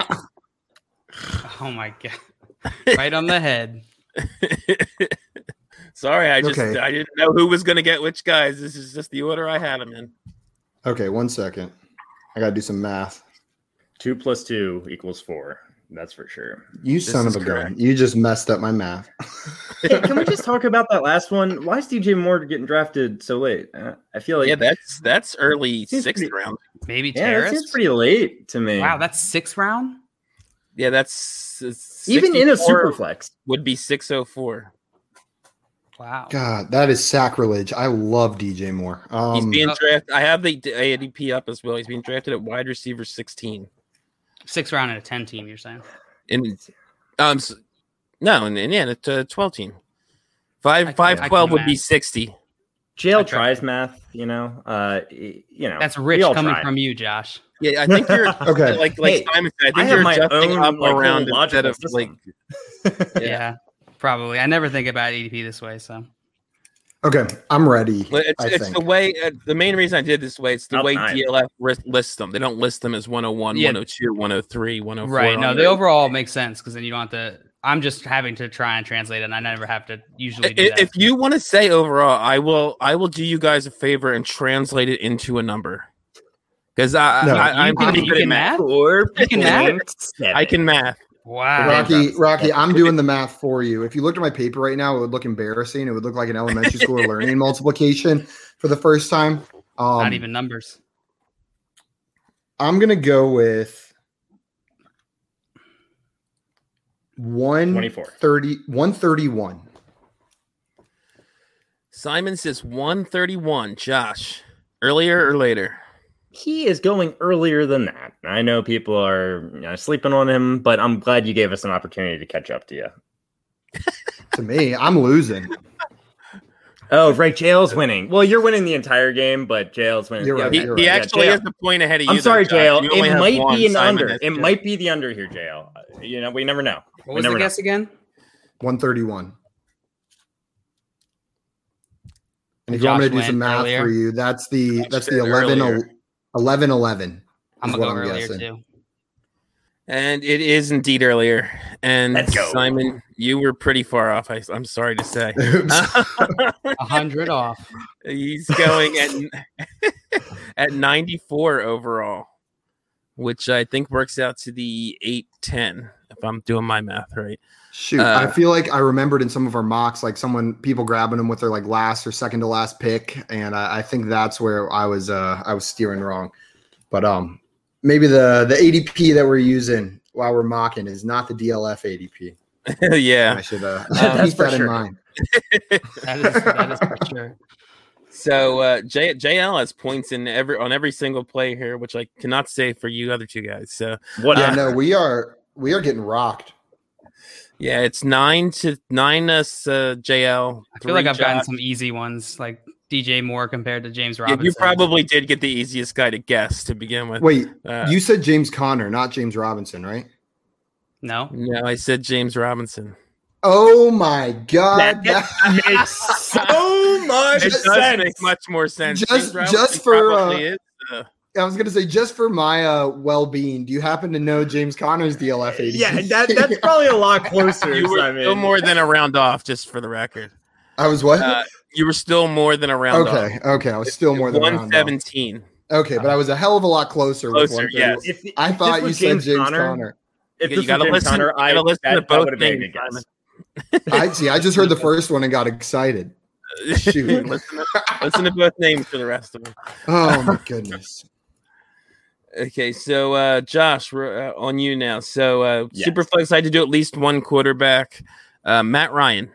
S7: Oh my god! Right on the head.
S4: Sorry, I just
S5: Okay.
S4: I didn't know who was going to get which guys. This is just the order I had them in.
S5: Okay, one second. I gotta do some math.
S6: Two plus two equals four. That's for sure.
S5: You
S4: This
S5: son
S4: is
S5: of a
S4: correct.
S5: gun. You just messed up my math.
S6: Hey, can we just talk about that last one? Why is D J Moore getting drafted so late? Uh, I feel like
S4: Yeah, that's that's early
S6: Seems
S4: sixth
S6: pretty-
S4: round.
S7: Maybe
S6: yeah, that
S7: Terrace.
S6: seems pretty late to me.
S7: Wow, that's sixth round.
S4: Yeah, that's it's
S6: even in a
S4: sixty-four
S6: super flex.
S4: would be six oh four.
S7: Wow.
S5: God, that is sacrilege. I love D J Moore.
S4: He's
S5: Um,
S4: being drafted. I have the A D P up as well. He's being drafted at wide receiver sixteen.
S7: Sixth round in a ten team. You're saying?
S4: In um, s- no, and yeah, it's a twelve team. Five
S7: I can-
S4: five
S7: I can
S4: twelve would be
S7: imagine.
S4: sixty.
S6: Jail
S7: I tried.
S6: tries math, you know. Uh, y- you know,
S7: That's
S6: we
S7: rich
S6: all
S7: coming
S6: try.
S7: from you, Josh.
S4: Yeah, I think you're
S5: Okay.
S4: like like
S6: Hey,
S4: Simon said. I think
S6: I have
S4: you're
S6: my
S4: adjusting
S6: own,
S4: up
S6: like,
S4: around
S6: little
S4: instead
S6: logical
S4: of like.
S6: system.
S7: Yeah.
S4: Yeah.
S7: probably. I never think about A D P this way. So
S5: okay, I'm ready.
S4: Well, it's
S5: I
S4: it's
S5: think.
S4: the way. Uh, the main reason I did this way. It's the
S6: Up
S4: way
S6: nine.
S4: D L F ris- lists them. They don't list them as one oh one,
S7: Yeah.
S4: one oh two, one oh three, one oh four.
S7: right. No,
S4: on
S7: the
S4: there.
S7: overall makes sense because then you don't have to. I'm just having to try and translate it, and I never have to usually do
S4: I-
S7: that.
S4: If you want to say overall, I will. I will do you guys a favor and translate it into a number. Because I,
S5: No,
S4: I, I'm
S7: you can,
S4: pretty
S7: you
S4: good at
S7: can
S4: math.
S7: math.
S6: Four
S7: You can math?
S6: point seven.
S4: I can math.
S7: Wow.
S5: Rocky, Rocky, I'm doing the math for you. If you looked at my paper right now, it would look embarrassing. It would look like an elementary school learning multiplication for the first time. Um,
S7: Not even numbers.
S5: I'm gonna go with one
S6: twenty-four.
S5: thirty, one thirty-one.
S4: Simon says one thirty-one. Josh, earlier or later?
S6: He is going earlier than that. I know people are you know, sleeping on him, but I'm glad you gave us an opportunity to catch up to you.
S5: To me, I'm losing.
S6: Oh, right. Jail's winning. Well, you're winning the entire game, but Jail's winning.
S5: You're
S6: Yeah,
S5: right,
S4: He,
S5: you're
S4: he
S5: right.
S4: actually
S6: Jail.
S4: has the point ahead of you.
S6: I'm
S4: though,
S6: sorry,
S4: Josh.
S6: Jail.
S4: You only
S6: It
S4: have
S6: might
S4: one.
S6: be an
S4: Simon
S6: under.
S4: has
S6: It
S4: two.
S6: might be the under here, Jail. You know, we never know.
S7: What
S6: We
S7: was the
S6: never know.
S7: guess again?
S5: one thirty-one. And if
S7: Josh
S5: you want me to do
S7: went
S5: some math
S7: earlier.
S5: for you, that's the
S4: Josh
S5: that's
S4: said
S5: the eleven
S4: earlier.
S5: eleven eleven.
S7: I'm
S5: is
S7: gonna
S5: what
S7: go
S5: I'm
S7: earlier
S5: guessing.
S7: too.
S4: And it is indeed earlier. And
S6: Let's go.
S4: Simon, you were pretty far off. I, I'm sorry to say.
S7: A hundred off.
S4: He's going at at ninety-four overall, which I think works out to the eight ten, if I'm doing my math right.
S5: Shoot,
S4: Uh,
S5: I feel like I remembered in some of our mocks, like someone people grabbing them with their like last or second to last pick, and I, I think that's where I was uh I was steering wrong. But um, maybe the the A D P that we're using while we're mocking is not the D L F A D P. I
S4: Yeah.
S5: should uh,
S6: That's
S5: keep
S6: for
S5: that in
S6: sure.
S5: mind.
S7: That is that is for sure.
S4: So uh, J- JL has points in every on every single play here, which I cannot say for you other two guys. So
S6: What?
S5: Yeah, no, we are we are getting rocked.
S4: yeah, it's nine to nine us uh, J L.
S7: I feel like
S4: three
S7: I've gotten
S4: Josh.
S7: some easy ones, like D J Moore compared to James
S4: Yeah,
S7: Robinson.
S4: you probably did get the easiest guy to guess to begin with.
S5: Wait,
S4: Uh,
S5: you said James Conner, not James Robinson, right?
S7: no.
S4: no, I said James Robinson.
S5: Oh my god.
S6: That, that makes so much
S4: It does
S6: sense.
S4: make much more sense.
S5: Just-
S4: James Robinson
S5: just for,
S4: probably
S5: uh,
S4: is, uh,
S5: I was gonna say, just for my uh, well-being, do you happen to know James Conner's D L F A D P?
S6: Yeah, that, that's probably a lot closer.
S4: you were
S6: Simon.
S4: still more than a round off, just for the record.
S5: I was what?
S4: Uh, you were still more than a round off.
S5: okay, okay, I was still more than a round off.
S4: one seventeen.
S5: Okay, but I was a hell of a lot closer. with
S4: Closer,
S5: one thirty.
S4: yes.
S6: If,
S5: I
S6: if
S5: thought
S6: this
S5: you
S6: was
S5: said James Conner.
S6: If
S4: You
S6: this
S4: gotta
S6: was James
S4: listen-
S6: Conner,
S4: you
S6: I,
S4: gotta listen
S6: that,
S4: to
S6: that
S4: both
S6: would have made
S4: things,
S6: a guess.
S5: I see. I just heard the first one and got excited. Shoot.
S4: listen, to, listen to both names for the rest of them.
S5: Oh my goodness.
S4: Okay, so uh, Josh, we're uh, on you now. So uh,
S6: Yes.
S4: Superflex, I had to do at least one quarterback. Uh, Matt Ryan.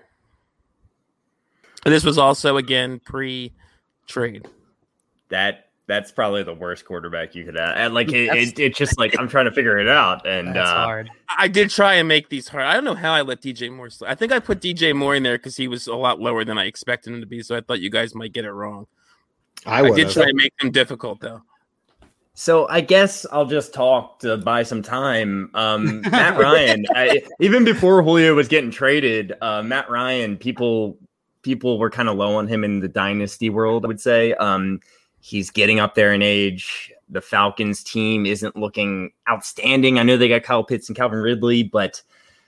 S4: This was also again pre-trade.
S6: That that's probably the worst quarterback you could have. And like it,
S7: That's-
S6: it, it's just like I'm trying to figure it out. And
S7: That's
S6: uh,
S7: hard.
S4: I did try and make these hard. I don't know how I let D J Moore. Sl- I think I put D J Moore in there because he was a lot lower than I expected him to be. So I thought you guys might get it wrong.
S5: I,
S4: I,
S5: would
S4: did
S5: have.
S4: try and make them difficult though.
S6: So I guess I'll just talk to buy some time. Um, Matt Ryan, I, even before Julio was getting traded, uh, Matt Ryan, people people were kind of low on him in the dynasty world, I would say. Um, he's getting up there in age. The Falcons team isn't looking outstanding. I know they got Kyle Pitts and Calvin Ridley, but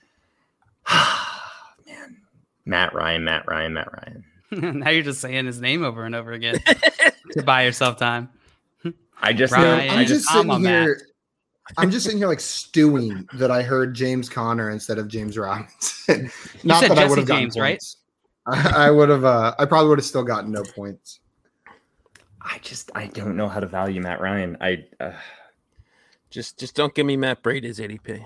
S6: man, Matt Ryan, Matt Ryan, Matt Ryan.
S7: Now you're just saying his name over and over again to buy yourself time.
S6: I just
S7: Ryan.
S6: know.
S5: I'm
S6: I
S5: just
S6: just
S7: I'm
S5: sitting
S7: a
S5: here. I'm just sitting here like stewing that I heard James Conner instead of James Robinson.
S7: You
S5: Not
S7: said
S5: that I
S7: Jesse
S5: would have gotten
S7: James, right?
S5: points. I, I would have. Uh, I probably would have still gotten no points.
S6: I just I don't know how to value Matt Ryan. I uh...
S4: Just just don't give me Matt Brady's A D P.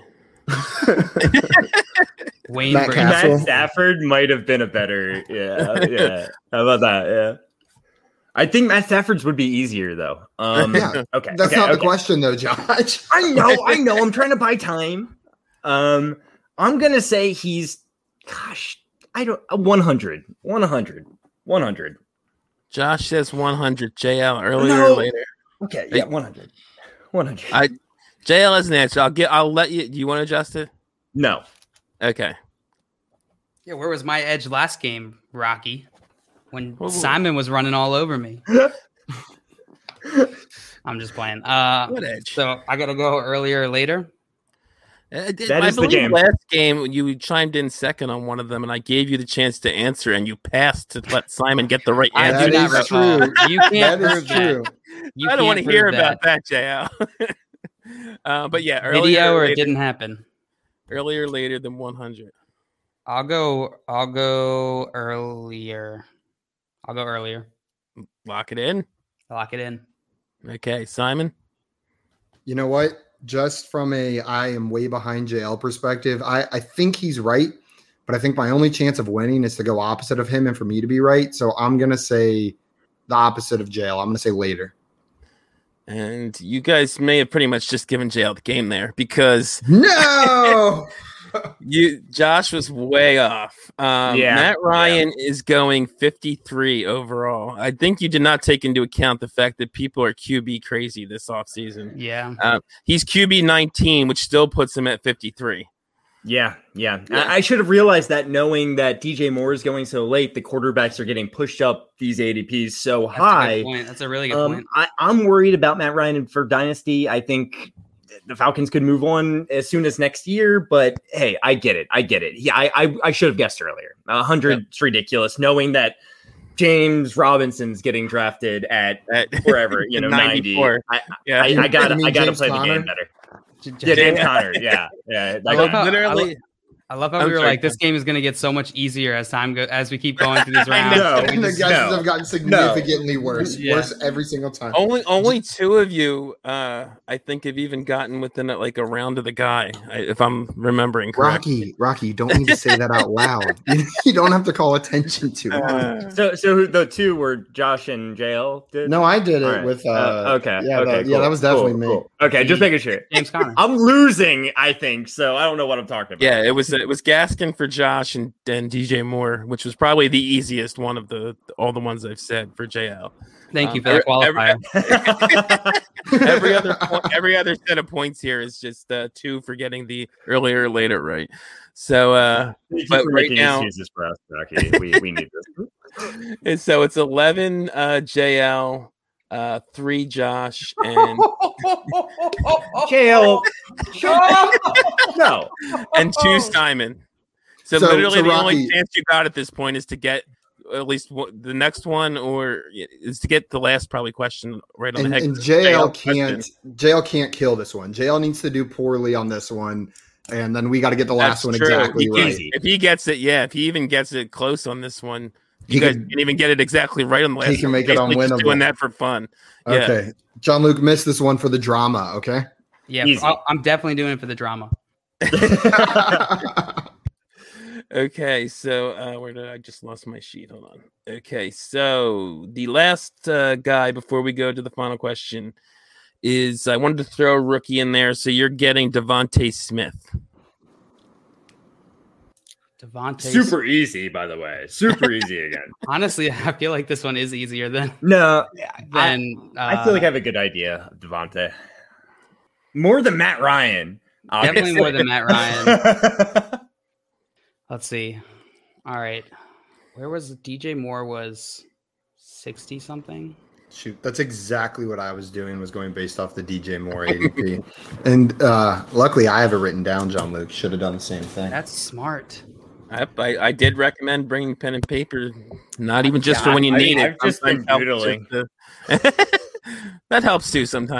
S7: Wayne
S5: Matt
S7: Brady.
S5: Castle.
S6: Matt Stafford might have been a better. Yeah, yeah. How about that? Yeah. I think Matt Stafford's would be easier though. Um,
S5: Yeah,
S6: okay.
S5: That's
S6: okay,
S5: not the
S6: okay.
S5: question, though, Josh.
S6: I know, I know. I'm trying to buy time. Um, I'm gonna say he's, gosh, I don't. Uh, one hundred, one hundred, one hundred.
S4: Josh says one hundred. J L earlier
S6: No.
S4: or later.
S6: Okay, yeah, one hundred, one hundred.
S4: I J L has an answer. I'll get. I'll let you. Do you want to adjust it?
S6: No.
S4: Okay.
S7: Yeah, where was my edge last game, Rocky? When
S4: Ooh.
S7: Simon was running all over me. I'm just playing. Uh,
S4: What edge?
S7: so I gotta go earlier or later.
S4: Uh, did-
S6: That
S4: I
S6: is the
S4: believe
S6: game.
S4: last game you chimed in second on one of them, and I gave you the chance to answer, and you passed to let Simon get the right
S7: I
S4: answer.
S7: do not
S5: is
S7: recall.
S5: true.
S7: You can't
S5: That is
S7: prove
S5: true.
S7: that. You
S4: I don't want to
S7: can't
S4: hear
S7: prove
S4: about that, J L. uh, but yeah, earlier
S7: Video
S4: or
S7: or
S4: later,
S7: it didn't happen.
S4: earlier or later than one hundred.
S7: I'll go. I'll go earlier. I'll go earlier.
S4: Lock it in.
S7: Lock it in.
S4: Okay, Simon.
S5: You know what? Just from a I am way behind J L perspective, I, I think he's right, but I think my only chance of winning is to go opposite of him and for me to be right. So I'm going to say the opposite of J L. I'm going to say later.
S4: And you guys may have pretty much just given J L the game there because
S5: No!
S4: you Josh was way off. Um,
S6: Yeah,
S4: Matt Ryan is going fifty-three overall. I think you did not take into account the fact that people are Q B crazy this offseason.
S7: Yeah.
S4: Uh, he's Q B nineteen, which still puts him at fifty-three.
S6: Yeah, yeah. I, I should have realized that knowing that D J Moore is going so late, the quarterbacks are getting pushed up these A D Ps so
S7: That's a
S6: high.
S7: good point. That's a really good
S6: Um,
S7: point.
S6: I, I'm worried about Matt Ryan for Dynasty. I think the Falcons could move on as soon as next year, but hey, I get it. I get it. Yeah, I I, I should have guessed earlier. one hundred is ridiculous, knowing that James Robinson's getting drafted at,
S4: At
S6: wherever, you know, ninety.
S4: ninety-four.
S6: I,
S4: Yeah,
S6: I, I gotta,
S5: You mean
S6: I gotta
S5: James
S6: play
S5: Conner?
S6: the game better. Yeah, James Conner. Yeah, yeah.
S7: I
S6: that
S7: love
S6: guy.
S7: how-
S4: literally.
S7: I love how
S4: I'm
S7: we were
S4: sorry,
S7: like, this game is going to get so much easier as time go as we keep going through these
S6: I
S7: rounds.
S6: know.
S7: So we
S5: And the
S7: just-
S5: guesses
S6: no.
S5: have gotten significantly worse.
S7: Yeah.
S5: Worse every single time.
S4: Only only two of you, uh, I think, have even gotten within uh, like a round of the guy, I- if I'm remembering correctly.
S5: Rocky, Rocky, you don't need to say that out loud. You, you don't have to call attention to it.
S4: Uh,
S6: So, so who- the two were Josh and J L. Did?
S5: No, I did it
S6: All right.
S5: with. Uh,
S6: Uh, okay.
S5: Yeah,
S6: okay.
S5: that, yeah,
S6: cool,
S5: that was definitely
S6: cool,
S5: me.
S6: cool. Okay, just making sure.
S7: James Conner.
S6: I'm losing, I think, so I don't know what I'm talking about.
S4: yeah, it was it was Gaskin for Josh and, and D J Moore, which was probably the easiest one of the all the ones I've said for J L.
S7: Thank you
S4: Um,
S7: for that
S4: every-
S7: qualifier.
S4: every other point, every other set of points here is just uh, two for getting the earlier or later right. So uh,
S6: Thank you
S4: but
S6: for
S4: right
S6: making
S4: now-
S6: excuses for us, Rocky. We, we need this.
S4: and so it's eleven uh, J L, uh, three Josh, and
S6: J L. No.
S4: and two Simon. So,
S5: So-
S4: literally
S5: so
S4: the only
S5: Rocky-
S4: chance you got at this point is to get at least one, the next one, or is to get the last probably question right on
S5: And,
S4: the head.
S5: and J L
S4: question.
S5: can't. J L can't kill this one. J L needs to do poorly on this one, and then we got to get the last
S4: That's
S5: one
S4: true.
S5: exactly
S4: He can-
S5: right.
S4: If he gets it, yeah. If he even gets it close on this one, you
S5: He
S4: guys
S5: can-
S4: can even get it exactly right on the last.
S5: he can
S4: one.
S5: make it
S4: Basically just
S5: unwinnable.
S4: Doing that for fun. Yeah.
S5: Okay, John Luke missed this one for the drama. Okay.
S7: Yeah,
S6: Easy.
S7: I'll- I'm definitely doing it for the drama.
S4: Okay, so uh, where did I just lost my sheet? Hold on. Okay, so the last uh, guy before we go to the final question is I wanted to throw a rookie in there. So you're getting Devontae Smith.
S7: Devontae.
S6: Super easy, by the way. Super easy again.
S7: Honestly, I feel like this one is easier than
S6: No, I,
S7: than. Uh,
S6: I feel like I have a good idea of Devontae. More than Matt Ryan.
S7: definitely
S6: obviously.
S7: more than Matt Ryan. Let's see. All right, where was D J Moore? Was sixty something?
S5: Shoot, that's exactly what I was doing. Was going based off the D J Moore A D P, and uh, luckily I have it written down. John Luke should have done the same thing.
S7: That's smart.
S4: I, I, I did recommend bringing pen and paper, not even just for
S6: Yeah,
S4: when you
S6: I-
S4: need
S6: I've
S4: it.
S6: just been
S4: Sometimes helps
S6: doodling.
S4: just to- that helps too sometimes.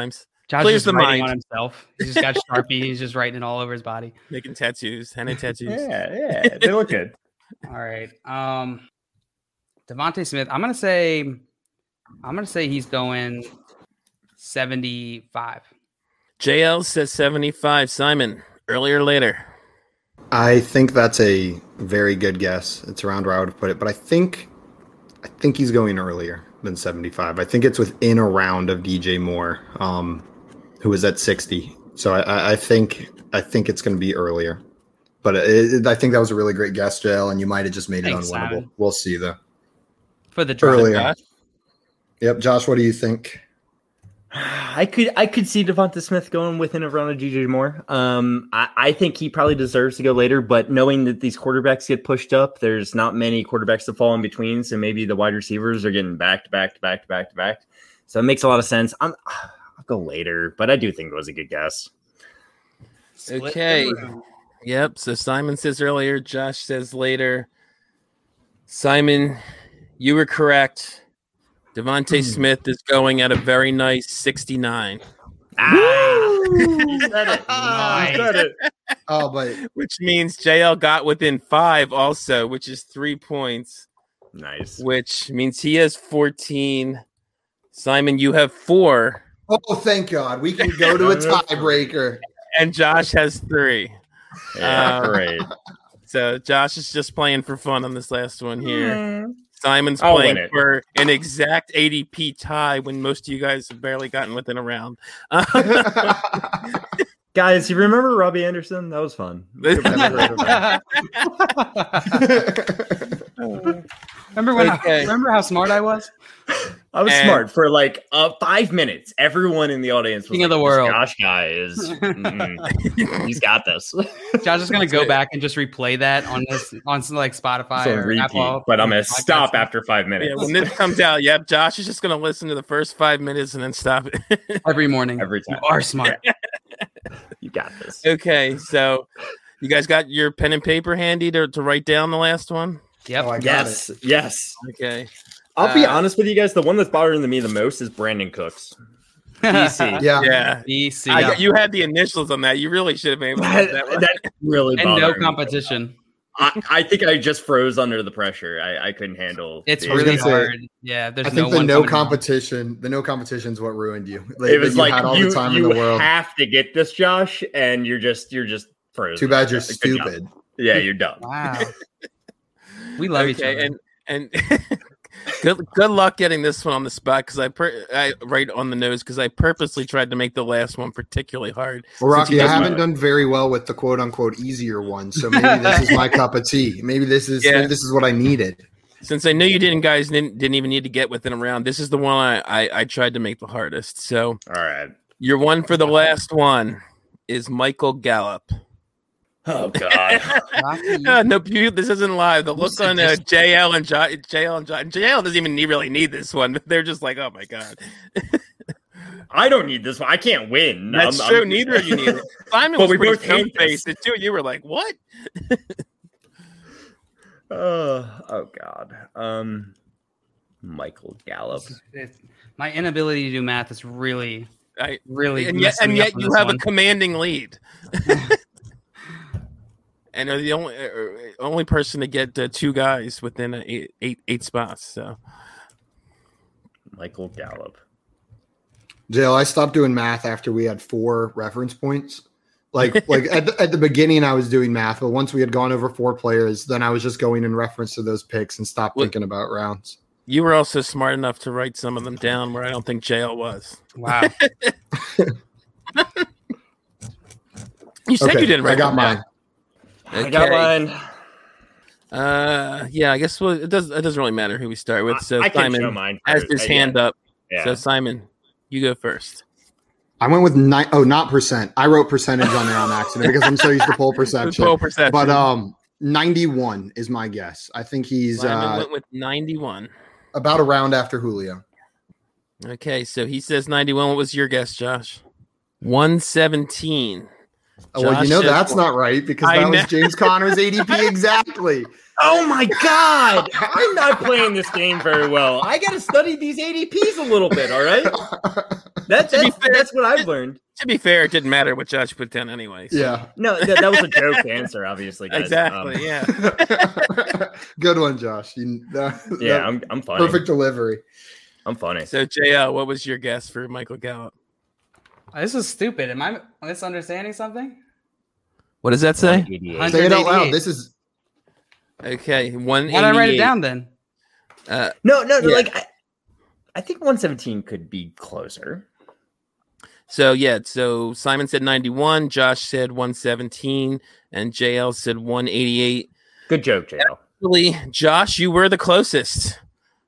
S7: Josh
S4: Clears
S7: is
S4: the
S7: writing
S4: mind.
S7: on himself. He's just got Sharpie. He's just writing it all over his body.
S4: Making tattoos, henna tattoos.
S6: Yeah, yeah, they look good.
S7: All right. Um, Devontae Smith. I'm gonna say. I'm gonna say he's going seventy-five.
S4: J L says seventy-five. Simon, earlier or later?
S5: I think that's a very good guess. It's around where I would put it, but I think I think he's going earlier than seventy-five. I think it's within a round of D J Moore, um, who was at sixty. So I, I think I think it's going to be earlier. But it, I think that was a really great guess, J L, and you might have just made it
S7: Thanks,
S5: unwinnable.
S7: Simon.
S5: We'll see though.
S7: For the draft.
S5: Earlier.
S4: Josh?
S5: Yep, Josh, what do you think?
S6: I could I could see Devonta Smith going within a round of D J Moore. Um, I, I think he probably deserves to go later, but knowing that these quarterbacks get pushed up, there's not many quarterbacks to fall in between, so maybe the wide receivers are getting back to back to back to back to back. So it makes a lot of sense. I'm, I'll go later, but I do think it was a good guess.
S7: Split
S4: Okay.
S7: the room.
S4: Yep. So Simon says earlier. Josh says later. Simon, you were correct. Devontae Smith is going at a very nice sixty-nine.
S6: You said it.
S7: Nice.
S6: You said it.
S5: Oh, but
S4: Which means J L got within five also, which is three points,
S6: Nice.
S4: which means he has fourteen. Simon, you have four,
S5: oh, thank God, we can go to a tiebreaker.
S4: and Josh has three.
S6: Yeah,
S4: Um,
S6: great.
S4: So Josh is just playing for fun on this last one here. Simon's
S6: I'll
S4: playing
S6: win it.
S4: for an exact A D P tie when most of you guys have barely gotten within a round.
S6: Guys, you remember Robbie Anderson? That was fun. Never heard of him.
S7: Remember when?
S4: Okay.
S7: I, remember how smart I was?
S6: I was
S4: And-
S6: smart for like uh, five minutes. Everyone in the audience was
S7: King of
S6: like,
S7: the
S6: "This
S7: world."
S6: Josh guy is, mm, he's got this.
S7: Josh is gonna go back and just replay that on this on some, like Spotify
S6: So
S7: or
S6: repeat,
S7: Apple.
S6: but I'm gonna
S7: podcast.
S6: stop after five minutes.
S4: Yeah, when this comes out, yep, Josh is just going to listen to the first five minutes and then stop it.
S7: every morning.
S6: Every
S7: You
S6: time.
S7: are smart.
S6: You got this.
S4: Okay, so you guys got your pen and paper handy to, to write down the last one?
S7: Yep.
S5: Oh, I got
S6: Yes, yes.
S4: Okay.
S6: I'll be
S4: Uh,
S6: honest with you guys. The one that's bothering me the most is Brandon Cooks. D C.
S5: it. Yeah.
S4: Yeah.
S7: B C.
S4: I, you had the initials on that. You really should have been able to
S6: That,
S4: get that one.
S6: that really
S7: and no
S6: bothered me.
S7: competition.
S6: I, I think I just froze under the pressure. I, I couldn't handle.
S7: It's
S6: the-
S5: was
S7: really
S5: gonna say,
S7: hard. Yeah, there's
S5: I think
S7: no
S5: the
S7: one
S5: no
S7: coming in.
S5: competition, the no competition is what ruined you. Like,
S6: It was
S5: you
S6: like
S5: had all
S6: you,
S5: the time
S6: you
S5: in the world.
S6: have to get this, Josh, and you're just you're just frozen.
S5: Too bad you're
S6: Good job.
S5: stupid.
S6: Yeah, you're dumb.
S7: Wow. We love each
S4: Okay,
S7: other.
S4: and and good good luck getting this one on the spot because I per- I right on the nose because I purposely tried to make the last one particularly hard.
S5: Well,
S4: Since
S5: Rocky,
S4: you
S5: I
S4: guys
S5: haven't
S4: went-
S5: done very well with the quote unquote easier one, so maybe this is my cup of tea. Maybe this is
S4: Yeah.
S5: maybe this is what I needed.
S4: Since I knew you didn't guys didn't, didn't even need to get within a round, this is the one I, I I tried to make the hardest. So
S6: All right.
S4: your one for the last one is Michael Gallup.
S6: Oh God.
S7: Rocky,
S4: Uh, no, you, this isn't live. The look on uh,
S7: sadistic.
S4: J L and jo- J L and jo- J L doesn't even need, really need this one. They're just like, oh my god,
S6: I don't need this one. I can't win.
S4: that's
S6: I'm-
S4: true.
S6: I'm-
S4: Neither of you need it. Simon
S6: But
S4: was
S6: we
S4: pretty
S6: both hate
S4: stone faced. The two of you were like, what?
S6: Uh, oh God. Um, Michael Gallup.
S7: it's- my inability to do math is really,
S4: I
S7: really,
S4: and yet
S7: messing
S4: and
S7: me up
S4: yet
S7: on
S4: you
S7: this
S4: have
S7: one.
S4: a commanding lead. And are the only uh, only person to get uh, two guys within uh, eight, eight eight spots. So
S6: Michael Gallup.
S5: Jail, I stopped doing math after we had four reference points. Like like at the, at the beginning, I was doing math, but once we had gone over four players, then I was just going in reference to those picks and stopped
S4: What-
S5: thinking about rounds.
S4: you were also smart enough to write some of them down where I don't think J L was.
S7: Wow.
S4: You said
S5: Okay,
S4: you didn't write
S5: I got
S4: them
S5: mine.
S4: down.
S6: I got
S4: Okay.
S6: mine.
S4: Uh, yeah, I guess well, it does. It doesn't really matter who we start with. So
S6: I can show
S4: Simon
S6: mine
S4: has
S6: first.
S4: his
S6: Uh,
S4: hand
S6: yeah.
S4: up.
S6: Yeah.
S4: So Simon, you go first.
S5: I went with nine oh not percent. I wrote percentage on there on accident because I'm so used to poll perception.
S4: Full perception.
S5: But um, ninety-one is my guess. I think he's
S4: Simon
S5: uh,
S4: went with ninety-one.
S5: about a round after Julio.
S4: Okay, so he says ninety-one. What was your guess, Josh? one seventeen.
S5: Oh, well, you
S4: Josh
S5: know
S4: said
S5: that's
S4: one-
S5: not right because
S4: I
S5: that was
S4: know.
S5: James Conner's A D P exactly.
S6: Oh my God! I'm not playing this game very well. I got to study these A D Ps a little bit. All right, that's
S4: To be
S6: that's,
S4: fair-
S6: that's what I've learned.
S4: To be fair, it didn't matter what Josh put down anyway. so-
S5: Yeah.
S6: No, that, that was a joke answer, obviously. Guys.
S4: exactly.
S6: Um,
S4: yeah.
S5: Good one, Josh. You, that,
S6: yeah,
S5: that-
S6: I'm I'm funny.
S5: perfect delivery.
S6: I'm funny.
S4: So J L, what was your guess for Michael Gallup?
S7: This is stupid. Am I misunderstanding something?
S4: What does that say?
S7: one
S5: Say it out loud.
S7: eighty-eight.
S5: This is
S4: Okay, one.
S7: Why did I write it down then?
S4: Uh,
S6: No, no, no.
S4: Yeah.
S6: Like I, I think one seventeen could be closer.
S4: so yeah, so Simon said ninety-one, Josh said one seventeen, and J L said one eighty-eight.
S6: Good joke, J L.
S4: Actually, Josh, you were the closest.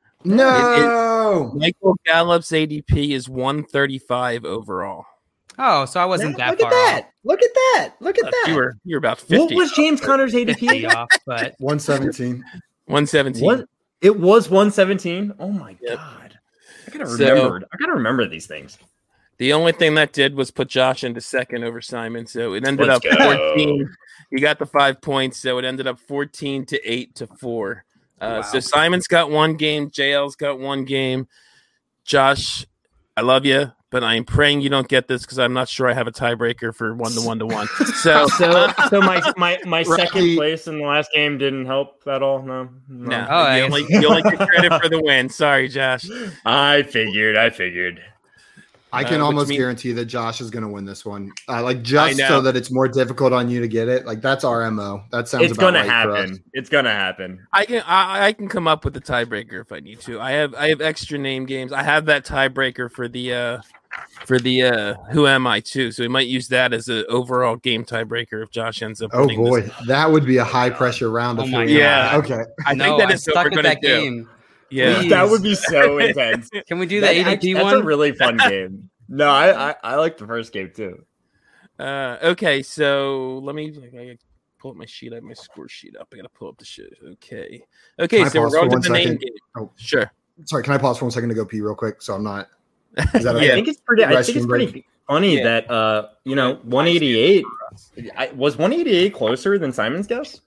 S5: no.
S4: Michael Gallup's A D P is one thirty-five overall.
S7: Oh, so I wasn't that
S6: Look
S7: far
S6: at that! Look at that! Look at
S4: Uh,
S6: that!
S4: You were you were about
S6: What
S4: fifty.
S6: was James Conner's A D
S7: off.
S6: P?
S7: fifty off, but
S5: one seventeen.
S4: one seventeen.
S6: What? It was one seventeen. Oh my
S4: Yep.
S6: God! I gotta
S4: So-
S6: remember. I gotta remember these things.
S4: The only thing that did was put Josh into second over Simon, so it ended
S6: Let's
S4: up
S6: go.
S4: fourteen. You got the five points, so it ended up fourteen to eight to four. Uh, So Simon's got one game, J L's got one game. Josh, I love you, but I am praying you don't get this because I'm not sure I have a tiebreaker for one to one to one. So,
S6: So, so my my my
S5: Right.
S6: second place in the last game didn't help at all. No,
S4: no,
S7: Oh, I
S4: you, only, you only get credit for the win. Sorry, Josh.
S6: I figured. I figured.
S5: I can
S4: Uh, which
S5: almost
S4: mean-
S5: guarantee that Josh is going to win this one. Uh, like just
S4: know.
S5: so that it's more difficult on you to get it. Like that's our M O. That sounds
S6: It's
S5: about
S6: gonna
S5: right for us.
S6: happen. It's gonna happen.
S4: I can I, I can come up with a tiebreaker if I need to. I have I have extra name games. I have that tiebreaker for the uh for the uh who am I too. So we might use that as an overall game tiebreaker if Josh ends up
S5: Oh
S4: winning
S5: boy,
S4: this.
S5: that would be a high pressure round.
S7: Oh
S5: of
S7: my
S5: three.
S4: God.
S5: Okay.
S4: I
S7: no,
S4: think that
S7: I'm
S4: is what
S7: stuck
S4: we're
S7: with
S4: gonna
S7: that
S4: do.
S7: game.
S4: Yeah.
S7: Please.
S6: That would be so intense.
S7: Can we do the
S6: That-
S7: A D P
S6: that's
S7: one?
S6: a really fun game. No, I, I I like the first game too.
S4: Uh okay, so let me I gotta pull up my sheet. I have my score sheet up. I gotta pull up the shit. Okay. Okay,
S5: Can I
S4: so we're
S5: pause
S4: going
S5: for
S4: to
S5: one
S4: the name
S5: second?
S4: game.
S5: Oh.
S4: Sure.
S5: Sorry, can I pause for one second to go pee real quick? So I'm not. Is that
S6: I
S5: okay?
S6: think it's pretty. I think it's
S5: Restroom
S6: pretty
S5: break.
S6: funny
S4: Yeah.
S6: that uh you know one eighty-eight I, was one eighty-eight closer than Simon's guess.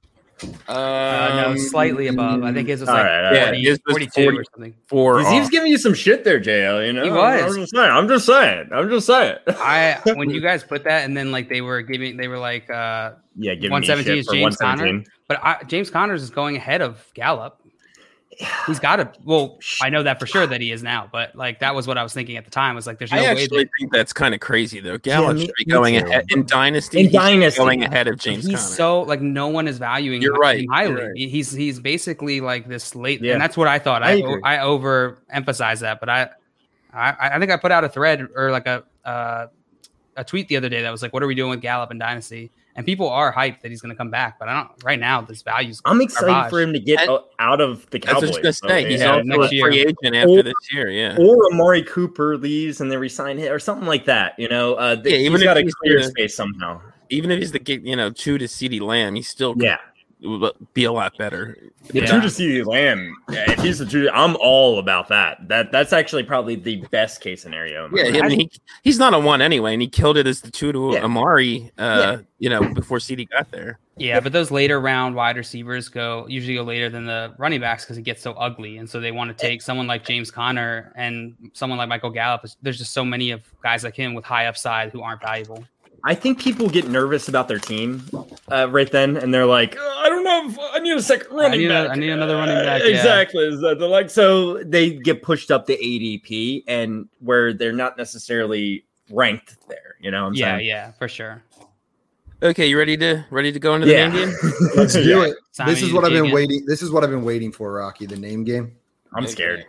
S7: Uh, no,
S4: Um,
S7: slightly above. I think his was
S6: all
S7: like
S6: right, all
S4: right.
S7: forty,
S4: His was
S7: forty-two
S4: forty.
S7: or something.
S4: Four.
S6: He was
S4: off.
S6: giving you some shit there, J L. You know,
S7: He was.
S6: I'm just saying. I'm just saying. I'm just saying.
S7: I when you guys put that and then like they were giving they were like uh
S6: Yeah, give
S7: one
S6: me
S7: seventeen
S6: shit
S7: is
S6: for
S7: James
S6: one
S7: Conner,
S6: seventeen.
S7: but I, James Connors is going ahead of Gallup. He's got to. Well, I know that for sure that he is now, but like that was what I was thinking at the time. Was like, there's no
S4: I
S7: way
S4: actually
S7: that
S4: think that's kind of crazy though. Gallup
S6: me-
S4: should be
S6: me
S4: going
S6: too.
S4: ahead in Dynasty.
S6: In
S4: he should be
S6: Dynasty.
S4: going ahead of James
S7: he's
S4: Conner.
S7: so like no one is valuing
S4: You're
S7: him
S4: right,
S7: highly.
S4: you're right.
S7: He's he's basically like this late,
S6: Yeah.
S7: and that's what I thought.
S6: I
S7: I
S6: agree.
S7: I, overemphasize that, but I, I I think I put out a thread or like a uh, a tweet the other day that was like, "What are we doing with Gallup and Dynasty?" And people are hyped that he's going to come back, but I don't. Right now, this value's.
S6: I'm excited
S7: garbage.
S6: for him to get
S4: And-
S6: uh, out of the
S4: That's what I
S6: Cowboys.
S4: was gonna say.
S6: so,
S4: He's
S6: yeah.
S4: also
S7: next
S4: a
S7: year.
S4: free agent after
S6: Or-
S4: this year. Yeah.
S6: Or Amari Cooper leaves and they resign him, or something like that. You know, uh, th-
S4: Yeah, even
S6: he's
S4: if
S6: got a
S4: he's
S6: clear
S4: the-
S6: space somehow.
S4: Even if he's the you know two to CeeDee Lamb, he's still
S6: Yeah,
S4: will be a lot better.
S6: the
S7: Yeah.
S6: two to CeeDee Lamb. Yeah, if he's the two, I'm all about that. That that's actually probably the best case scenario. in my
S4: Yeah,
S6: mind.
S4: I mean, he, he's not a one anyway, and he killed it as the two to
S6: Yeah.
S4: Amari. Uh, you know, before C D got there.
S7: Yeah, but those later round wide receivers go usually go later than the running backs because it gets so ugly, and so they want to take someone like James Conner and someone like Michael Gallup. There's just so many of guys like him with high upside who aren't valuable.
S6: I think people get nervous about their team uh, right then, and they're like, "Oh, "I don't know, if I need a second running
S7: need a-
S6: back.
S7: I need another running back,
S6: Uh,
S7: yeah.
S6: Exactly. Is that they're like so they get pushed up to A D P, and where they're not necessarily ranked there. You know, what I'm
S7: Yeah,
S6: saying?
S7: yeah, for sure.
S4: Okay, you ready to ready to go into the
S6: Yeah.
S4: name game?
S5: Let's do
S6: Yeah.
S5: it.
S7: Simon,
S5: This is
S7: you
S5: what I've been
S7: dig it?
S5: waiting. This is what I've been waiting for, Rocky. The name game.
S6: I'm scared.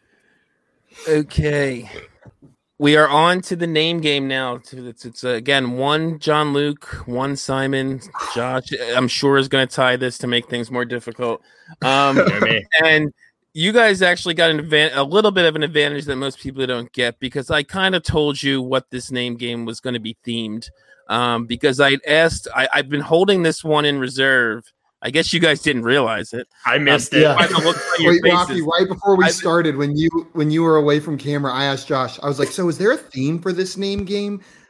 S4: Okay. We are on to the name game now. It's, it's uh, again one John Luke, one Simon. Josh, I'm sure is going to tie this to make things more difficult. Um,
S6: You know me.
S4: and you guys actually got an advan- a little bit of an advantage that most people don't get because I kind of told you what this name game was going to be themed. Um, because I asked, I, I've been holding this one in reserve. I guess you guys didn't realize it.
S6: I missed
S5: Um,
S6: it.
S5: yeah.
S4: By the looks on your
S5: Wait, Rocky.
S4: faces.
S5: Right before we
S4: I-
S5: started, when you when you were away from camera, I asked Josh. I was like, "So, is there a theme for this name game?"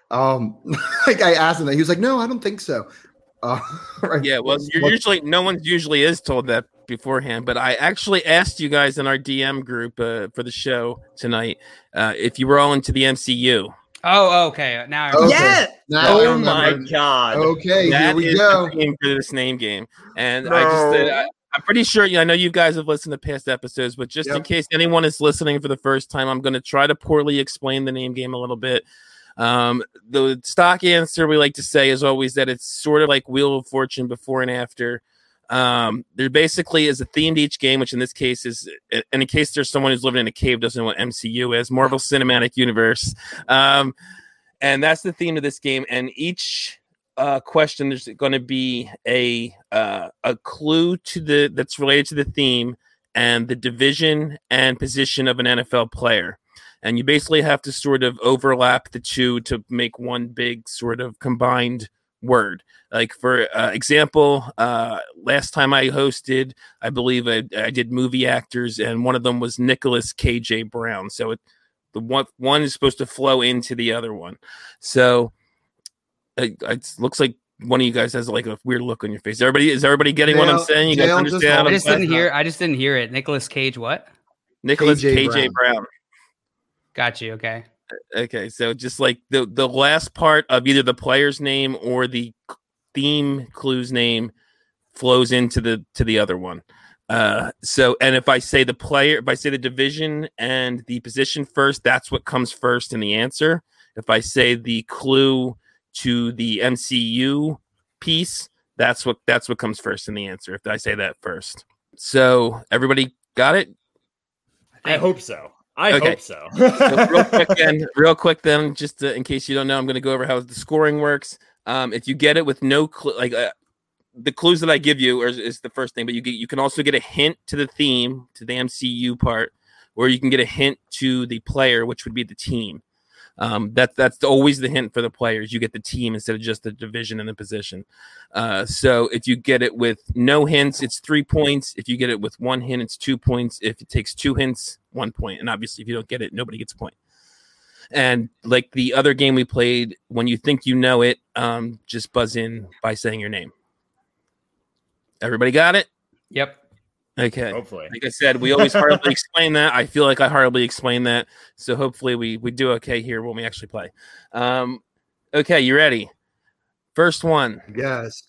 S5: Um, like I asked him that, he was like, "No, I don't think so." Uh, right.
S4: Yeah, well, you're
S5: What-
S4: usually no one usually is told that beforehand, but I actually asked you guys in our D M group uh, for the show tonight uh, if you were all into the M C U.
S7: Oh, okay. Now I
S5: Okay.
S7: remember.
S6: Yeah.
S5: Now I
S6: Oh
S5: remember.
S6: my god.
S5: Okay, here
S4: That
S5: we
S4: is
S5: go.
S4: the theme for this name game, and I just uh,
S6: No.
S4: I, I'm pretty sure. Yeah, I know you guys have listened to past episodes, but just in
S5: Yep.
S4: case anyone is listening for the first time, I'm going to try to poorly explain the name game a little bit. Um, the stock answer we like to say is always that it's sort of like Wheel of Fortune before and after. Um, there basically is a theme to each game, which in this case is, and in case there's someone who's living in a cave doesn't know what M C U is, Marvel Cinematic Universe. Um, and that's the theme of this game. And each uh, question, there's going to be a uh, a clue to the that's related to the theme and the division and position of an N F L player. And you basically have to sort of overlap the two to make one big sort of combined word. Like for uh, example, uh, last time I hosted, I believe I, I did movie actors, and one of them was Nicholas K J Brown. So it, the one one is supposed to flow into the other one. So it, it looks like one of you guys has like a weird look on your face. Everybody is everybody getting what I'm
S5: Dale-
S4: saying? You guys
S5: Dale just
S4: understand?
S7: I just
S5: That's
S7: didn't
S5: not-
S7: hear. I just didn't hear it. Nicolas Cage. What?
S4: Nicholas
S5: K J
S4: K J Brown.
S7: Got you. Okay.
S4: Okay, so just like the the last part of either the player's name or the theme clue's name flows into the to the other one. Uh, so, and if I say the player, if I say the division and the position first, that's what comes first in the answer. If I say the clue to the M C U piece, that's what that's what comes first in the answer. If I say that first, so everybody got it.
S6: I hope so. I
S4: Okay.
S6: hope so.
S4: So real quick then, real quick then, just to, in case you don't know, I'm going to go over how the scoring works. Um, if you get it with no clue, like uh, the clues that I give you is, is the first thing, but you get, you can also get a hint to the theme, to the M C U part, or you can get a hint to the player, which would be the team. Um, that, that's always the hint for the players. You get the team instead of just the division and the position. Uh, so if you get it with no hints, it's three points. If you get it with one hint, it's two points. If it takes two hints, one point. And obviously, if you don't get it, nobody gets a point. And like the other game we played, when you think you know it, um, just buzz in by saying your name. Everybody got it?
S7: Yep.
S4: Okay.
S6: Hopefully.
S4: Like I said, we always hardly explain that. I feel like I hardly explain that. So hopefully we we do okay here when we actually play. Um, okay, you ready? First one.
S5: Yes.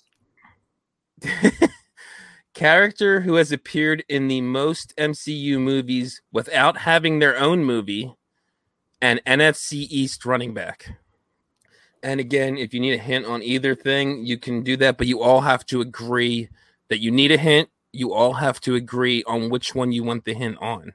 S4: Character who has appeared in the most M C U movies without having their own movie, and N F C East running back. And again, if you need a hint on either thing, you can do that, but you all have to agree that you need a hint. You all have to agree on which one you want the hint on.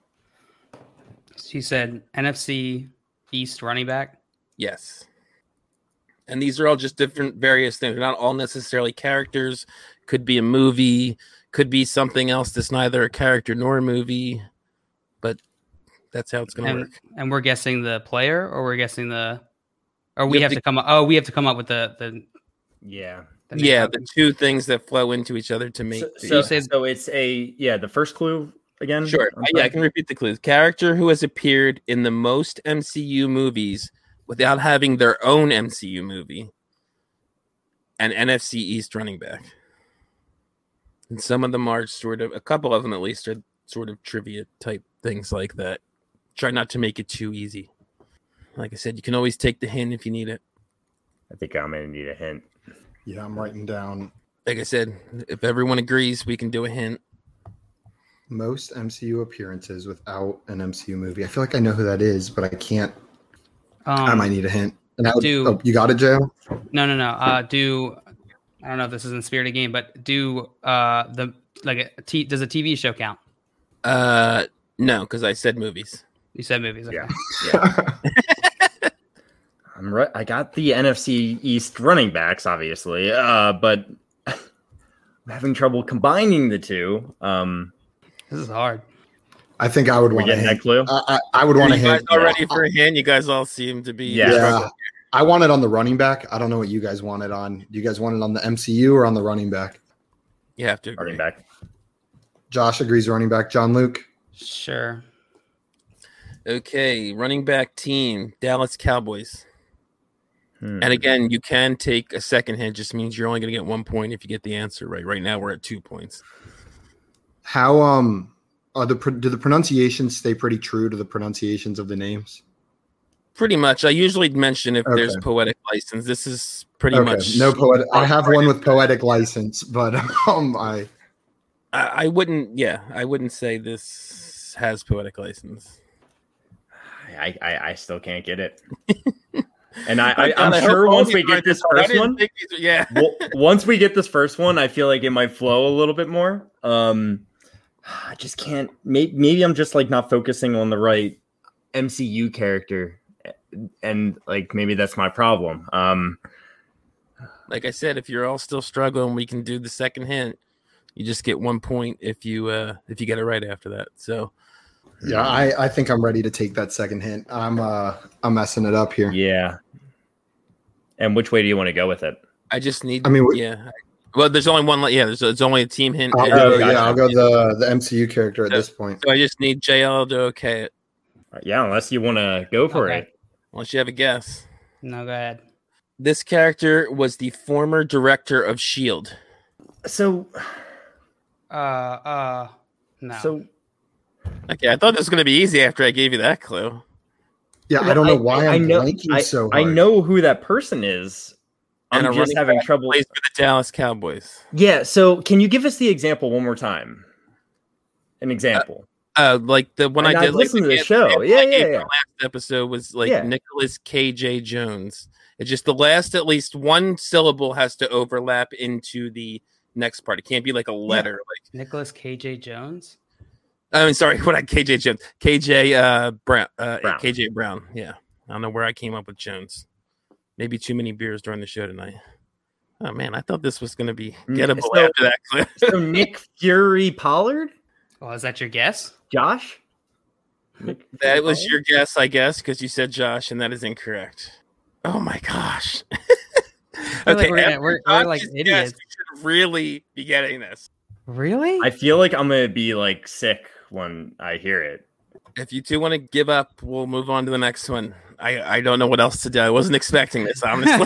S7: She said N F C East running back.
S4: Yes. And these are all just different various things. They're not all necessarily characters. Could be a movie. Could be something else that's neither a character nor a movie. But that's how it's going to
S7: And,
S4: work.
S7: and we're guessing the player, or we're guessing the, or we
S4: You
S7: have,
S4: have
S7: to,
S4: to-
S7: come up. Oh, we have to come up with the the.
S6: Yeah.
S7: the name.
S4: Yeah, the two things that flow into each other to make.
S6: So,
S4: the-
S6: so,
S7: You said-
S6: so it's a yeah. The first clue again.
S4: Sure.
S6: I'm
S4: Yeah, I
S6: sorry.
S4: can repeat the clues. Character who has appeared in the most M C U movies without having their own M C U movie, and N F C East running back. And some of them are sort of, a couple of them at least, are sort of trivia type things like that. Try not to make it too easy. Like I said, you can always take the hint if you need it.
S6: I think I'm gonna need a hint.
S5: Yeah, I'm writing down
S4: Like I said, if everyone agrees, we can do a hint.
S5: most M C U appearances without an M C U movie. I feel like I know who that is, but I can't.
S7: Um,
S5: I might need a hint. And I would,
S7: do-
S5: oh, you got it, Joe?
S7: No, no, no. Uh, do I don't know if this is in spirit of game, but do uh the like a t- does a T V show count?
S4: Uh, no, because I said movies.
S7: You said movies. Okay.
S6: Yeah. I'm right. I got the N F C East running backs, obviously, uh, but I'm having trouble combining the two. Um,
S7: This is hard.
S5: I think I would
S6: we
S5: want a
S6: getting that
S5: hint.
S6: clue?
S5: I, I, I would want a
S4: you guys
S5: hint.
S4: all ready for a hint? You guys all seem to be.
S6: Yeah.
S5: Yeah. I want it on the running back. I don't know what you guys want it on. Do you guys want it on the M C U or on the running back?
S4: You have to agree.
S6: Running back.
S5: Josh agrees running back. John Luke.
S7: Sure.
S4: Okay, running back team, Dallas Cowboys.
S6: Hmm.
S4: And again, you can take a second hint. Just means you're only going to get one point if you get the answer right. Right now, we're at two points.
S5: How um are the do the pronunciations stay pretty true to the pronunciations of the names?
S4: Pretty much. I usually mention if
S5: Okay.
S4: there's poetic license. This is pretty
S5: Okay,
S4: much
S5: no poetic. I have one with poetic license, but um, I
S4: I, I wouldn't. Yeah, I wouldn't say this has poetic license.
S6: I, I, I still can't get it. And I, I,
S4: I
S6: I'm
S4: hope
S6: sure
S4: all
S6: once
S4: these
S6: we
S4: are
S6: get this
S4: just- I
S6: first
S4: didn't
S6: one,
S4: think these- yeah.
S6: well, once we get this first one, I feel like it might flow a little bit more. Um, I just can't. Maybe, maybe I'm just like not focusing on the right M C U character, and like maybe that's my problem. Um,
S4: Like I said, if you're all still struggling, we can do the second hint. You just get one point if you uh, if you get it right after that. So
S5: yeah, I, I think I'm ready to take that second hint. I'm uh I'm messing it up here.
S6: yeah. And which way do you want to go with it?
S4: I just need.
S5: I mean, we-
S4: yeah. Well, there's only one. Yeah, there's it's only a team hint.
S5: I'll
S4: and-
S5: go,
S6: Oh, gotcha.
S5: yeah, I'll go the the M C U character at
S4: So-
S5: this point.
S4: So I just need J L to okay it.
S6: Yeah, unless you want to go for
S7: Okay.
S6: it.
S4: Unless you have a guess.
S7: No, go ahead.
S4: This character was the former director of S H I E L D.
S6: So,
S7: Uh, uh, no.
S6: so
S4: Okay, I thought this was going to be easy after I gave you that clue.
S5: Yeah, I don't know why I'm
S6: know,
S5: blanking
S6: I,
S5: so
S6: I
S5: hard.
S6: know who that person is. I'm
S4: And a
S6: just
S4: running
S6: having
S4: back
S6: trouble.
S4: Plays for the Dallas Cowboys.
S6: Yeah. So, can you give us the example one more time? An example.
S4: Uh, like the one
S6: And
S4: I did.
S6: I've
S4: like,
S6: listened to the
S4: example
S6: show.
S4: I
S6: Yeah,
S4: gave
S6: yeah,
S4: for
S6: yeah.
S4: Last episode was like
S6: Yeah.
S4: Nicholas K J Jones. It's just the last, at least one syllable has to overlap into the next part. It can't be like a letter. Like
S7: Nicholas K J Jones.
S4: I mean, sorry, what I K J Jones, K J uh, Brown, uh,
S6: Brown.
S4: K J Brown. Yeah, I don't know where I came up with Jones. Maybe too many beers during the show tonight. Oh man, I thought this was going to be gettable
S6: So-
S4: after that clip.
S6: So, Nick Fury Pollard?
S7: Oh, is that your guess?
S6: Josh? Nick
S4: That
S6: Fury
S4: was
S6: Pollard?
S4: your guess, I guess, because you said Josh, and that is incorrect. Oh my gosh.
S7: feel like we're gonna-
S4: after
S7: we're- we're like
S4: Josh's
S7: idiots.
S4: guess, we should really be getting this.
S7: Really?
S6: I feel like I'm going to be like sick when I hear it.
S4: If you two want to give up, we'll move on to the next one. I, I don't know what else to do. I wasn't expecting this, honestly.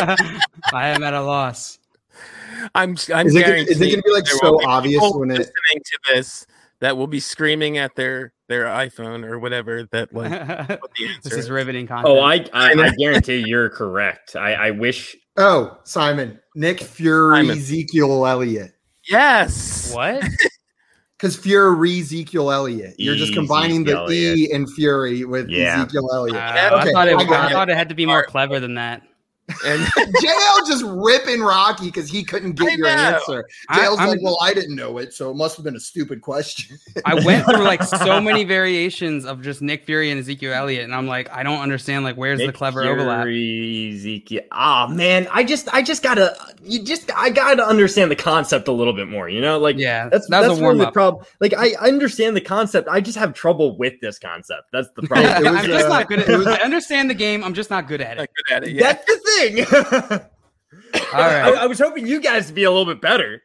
S7: I am at a loss.
S4: I'm I'm
S5: Is it gonna-
S4: guaranteeing
S5: is it gonna be, like,
S4: there
S5: so
S4: will be
S5: obvious
S4: people
S5: when it-
S4: listening to this that will be screaming at their their iPhone or whatever that like what the answer
S7: This is
S4: is.
S7: riveting content.
S6: Oh, I I, I guarantee you're correct. I, I wish.
S5: Oh, Simon, Nick Fury,
S4: Simon.
S5: Ezekiel Elliott.
S4: Yes.
S7: What?
S5: Because Fury, Ezekiel Elliott. You're just combining the
S6: Ezekiel
S5: E in Fury with
S6: Yeah.
S5: Ezekiel
S7: Uh,
S5: Elliott.
S4: Yeah,
S7: I
S5: okay,
S7: thought it.
S5: I
S7: I,
S5: got
S7: thought it had to be more
S4: Alright.
S7: clever than that.
S4: And
S5: J L just ripping Rocky because he couldn't get
S4: I
S5: your
S4: know.
S5: answer.
S7: I-
S5: J L's
S7: I'm-
S5: like, well, I didn't know it, so it must have been a stupid question.
S7: I went through like so many variations of just Nick Fury and Ezekiel Elliott, and I'm like, I don't understand. Like, where's the
S6: Nick
S7: clever
S6: Fury,
S7: overlap?
S6: Ezekiel. Ah, man, I just, I just gotta, you just, I gotta understand the concept a little bit more. You know, like,
S7: Yeah,
S6: that's
S7: that was
S6: that's
S7: a
S6: really
S7: warm
S6: the
S7: up.
S6: problem. Like, I understand the concept. I just have trouble with this concept. That's the problem.
S5: It was,
S7: I'm just
S5: uh,
S7: not good at
S5: it was-
S7: it. I understand the game. I'm just not good at
S4: not
S7: it.
S4: good at it. Yeah.
S6: That's the thing.
S7: All right.
S6: I, I was hoping you guys to be a little bit better.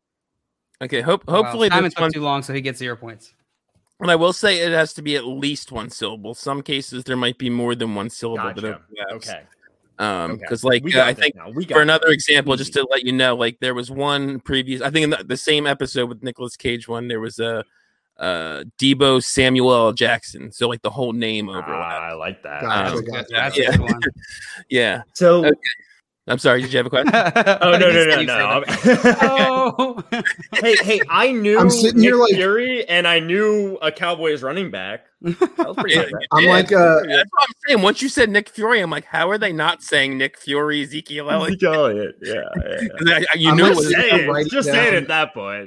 S4: Okay. Hope
S7: Wow,
S4: hopefully
S7: Simon
S4: this
S7: took
S4: one.
S7: too long, so he gets zero points.
S4: And I will say it has to be at least one syllable. Some cases there might be more than one syllable. That
S6: Gotcha.
S4: overlaps.
S6: Okay.
S4: Um,
S6: Okay.
S4: because like
S6: We
S4: uh,
S6: got
S4: I
S6: this
S4: think
S6: now. We got
S4: for another
S6: this.
S4: example, just
S6: Easy.
S4: to let you know, like there was one previous. I think in the, the same episode with Nicolas Cage one, there was a uh, Debo Samuel L. Jackson. So like the whole name
S6: Ah,
S4: overlap.
S6: I like that.
S5: Gotcha,
S4: Um,
S5: gotcha.
S7: That's
S4: yeah.
S7: a good one.
S4: Yeah.
S6: So,
S4: Okay. I'm sorry. Did you have a question?
S6: oh no, no, no,
S7: You
S6: no.
S7: said that. Oh.
S6: hey, hey, I knew
S5: I'm sitting
S6: Nick
S5: here like-
S6: Fury, and I knew a Cowboys running back. That was pretty
S4: Yeah,
S6: good.
S4: you
S5: I'm
S4: did.
S5: like, uh,
S4: That's what I'm saying. Once you said Nick Fury, I'm like, how are they not saying Nick Fury, Ezekiel Elliott?
S6: Ezekiel Elliott, yeah, yeah.
S4: 'Cause I- I- you
S5: I'm
S4: knew
S5: like
S4: it was.
S5: saying-
S6: Say it.
S5: write it
S6: Just
S5: down.
S6: say it at that point.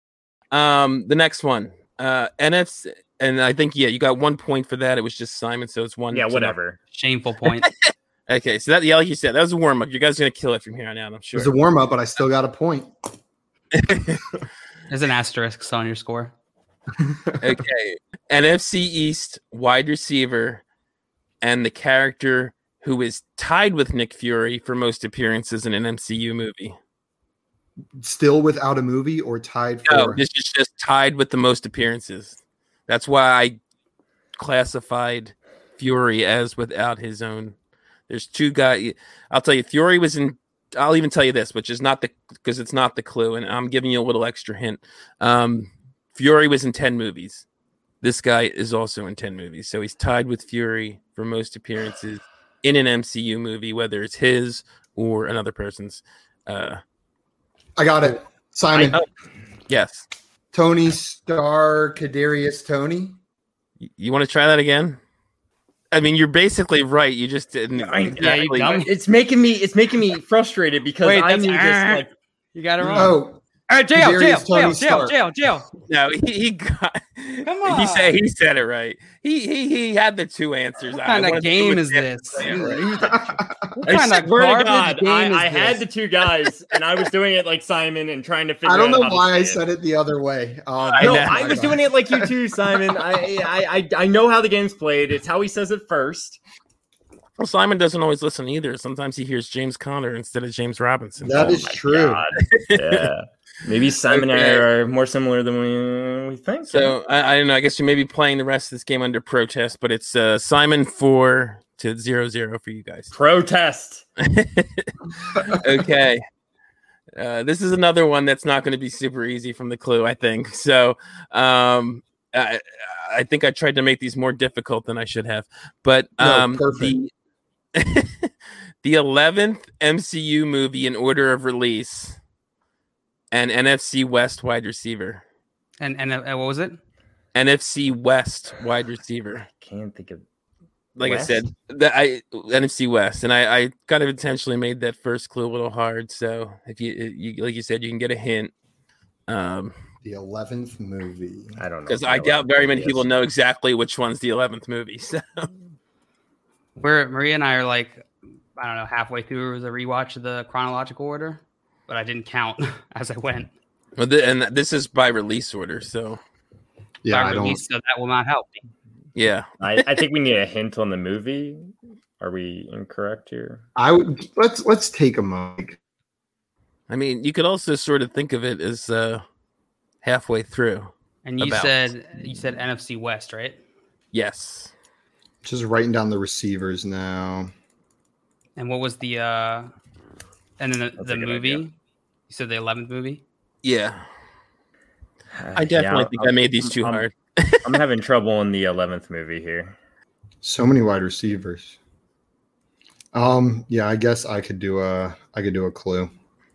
S4: Um, the next one, uh, N F C, and I think yeah, you got one point for that. It was just Simon, so it's one.
S6: Yeah,
S4: to
S6: whatever.
S7: Shameful point.
S4: nothing. Okay, so that yeah, like you said, that was a warm up. You guys are gonna kill it from here on out. I'm
S5: it
S4: sure.
S5: was a warm up, but I still got a point.
S7: There's an asterisk on your score.
S4: Okay, N F C East wide receiver, and the character who is tied with Nick Fury for most appearances in an M C U movie.
S5: Still without a movie or tied for.
S4: No, this is just tied with the most appearances. That's why I classified Fury as without his own. There's two guys. I'll tell you, Fury was in. I'll even tell you this, which is not the because it's not the clue, and I'm giving you a little extra hint. Um, Fury was in ten movies. This guy is also in ten movies, so he's tied with Fury for most appearances in an M C U movie, whether it's his or another person's. Uh,
S5: I got it. Simon.
S4: I, oh, yes.
S5: Tony Stark, Kadarius Toney.
S4: You, you want to try that again? I mean, you're basically right. You just didn't.
S6: I,
S4: exactly.
S6: yeah, it's making me. It's making me frustrated because
S7: Wait,
S6: I knew this. Like,
S7: you got it wrong.
S5: Oh,
S7: All right, jail, jail,
S5: Kadarius Toney
S7: jail, jail,
S5: Stark.
S7: jail, jail.
S4: No, he, he got.
S7: Come on.
S4: He said he said it right. He he he had the two answers.
S7: What
S4: I
S7: kind of
S4: wanted to
S7: game
S4: do
S7: is
S4: it
S7: this?
S4: differently.
S7: What
S6: I
S7: kind of
S6: swear to
S7: garbage
S6: God,
S7: game
S6: I,
S7: is
S6: I had
S7: this?
S6: the two guys, and I was doing it like Simon and trying to figure.
S5: I don't
S6: out
S5: know
S6: how to
S5: why I
S6: say it.
S5: said it the other way. Um,
S4: I
S6: No,
S4: know.
S6: I was doing it like you too, Simon. I, I I I know how the game's played. It's how he says it first.
S4: Well, Simon doesn't always listen either. Sometimes he hears James Conner instead of James Robinson.
S5: That
S6: Oh
S5: is
S6: my
S5: true.
S6: God. Yeah, maybe Simon and I
S4: Okay.
S6: are more similar than we, we think.
S4: So I, I don't know. I guess you may be playing the rest of this game under protest, but it's uh, Simon four to zero zero for you guys.
S6: protest.
S4: Okay. Uh, this is another one that's not going to be super easy from the clue, I think. So um, I, I think I tried to make these more difficult than I should have. But
S5: No,
S4: um,
S5: perfect.
S4: the the eleventh M C U movie in order of release and N F C West wide receiver.
S7: And and uh, what was it?
S4: N F C West wide receiver.
S6: Can't think of.
S4: Like
S6: West?
S4: I said, that I N F C West, and I, I kind of intentionally made that first clue a little hard. So if you, you like you said, you can get a hint. Um,
S5: The eleventh movie.
S6: I don't know.
S4: because
S6: if
S4: I
S6: know
S4: doubt
S6: what
S4: very
S6: it
S4: many
S6: is.
S4: people know exactly which one's the eleventh movie. So
S7: Where Maria and I are like, I don't know, halfway through the rewatch of the chronological order, but I didn't count as I went.
S4: well, th- and this is by release order. So
S5: Yeah,
S7: By
S5: I don't.
S7: release, so that will not help me.
S4: yeah,
S6: I, I think we need a hint on the movie. Are we incorrect here?
S5: I would let's let's take a moment.
S4: I mean, you could also sort of think of it as uh, halfway through.
S7: And you
S4: About.
S7: said you said N F C West, right?
S4: Yes,
S5: Just writing down the receivers now.
S7: And what was the uh and then the,
S6: That's
S7: the
S6: a good
S7: movie?
S6: idea.
S7: You said the eleventh movie?
S4: yeah. I definitely
S6: Yeah,
S4: think
S6: I'm-
S4: I made these too
S6: I'm-
S4: hard.
S6: I'm having trouble in the eleventh movie here.
S5: So many wide receivers. Um, yeah, I guess I could do a I could do a clue.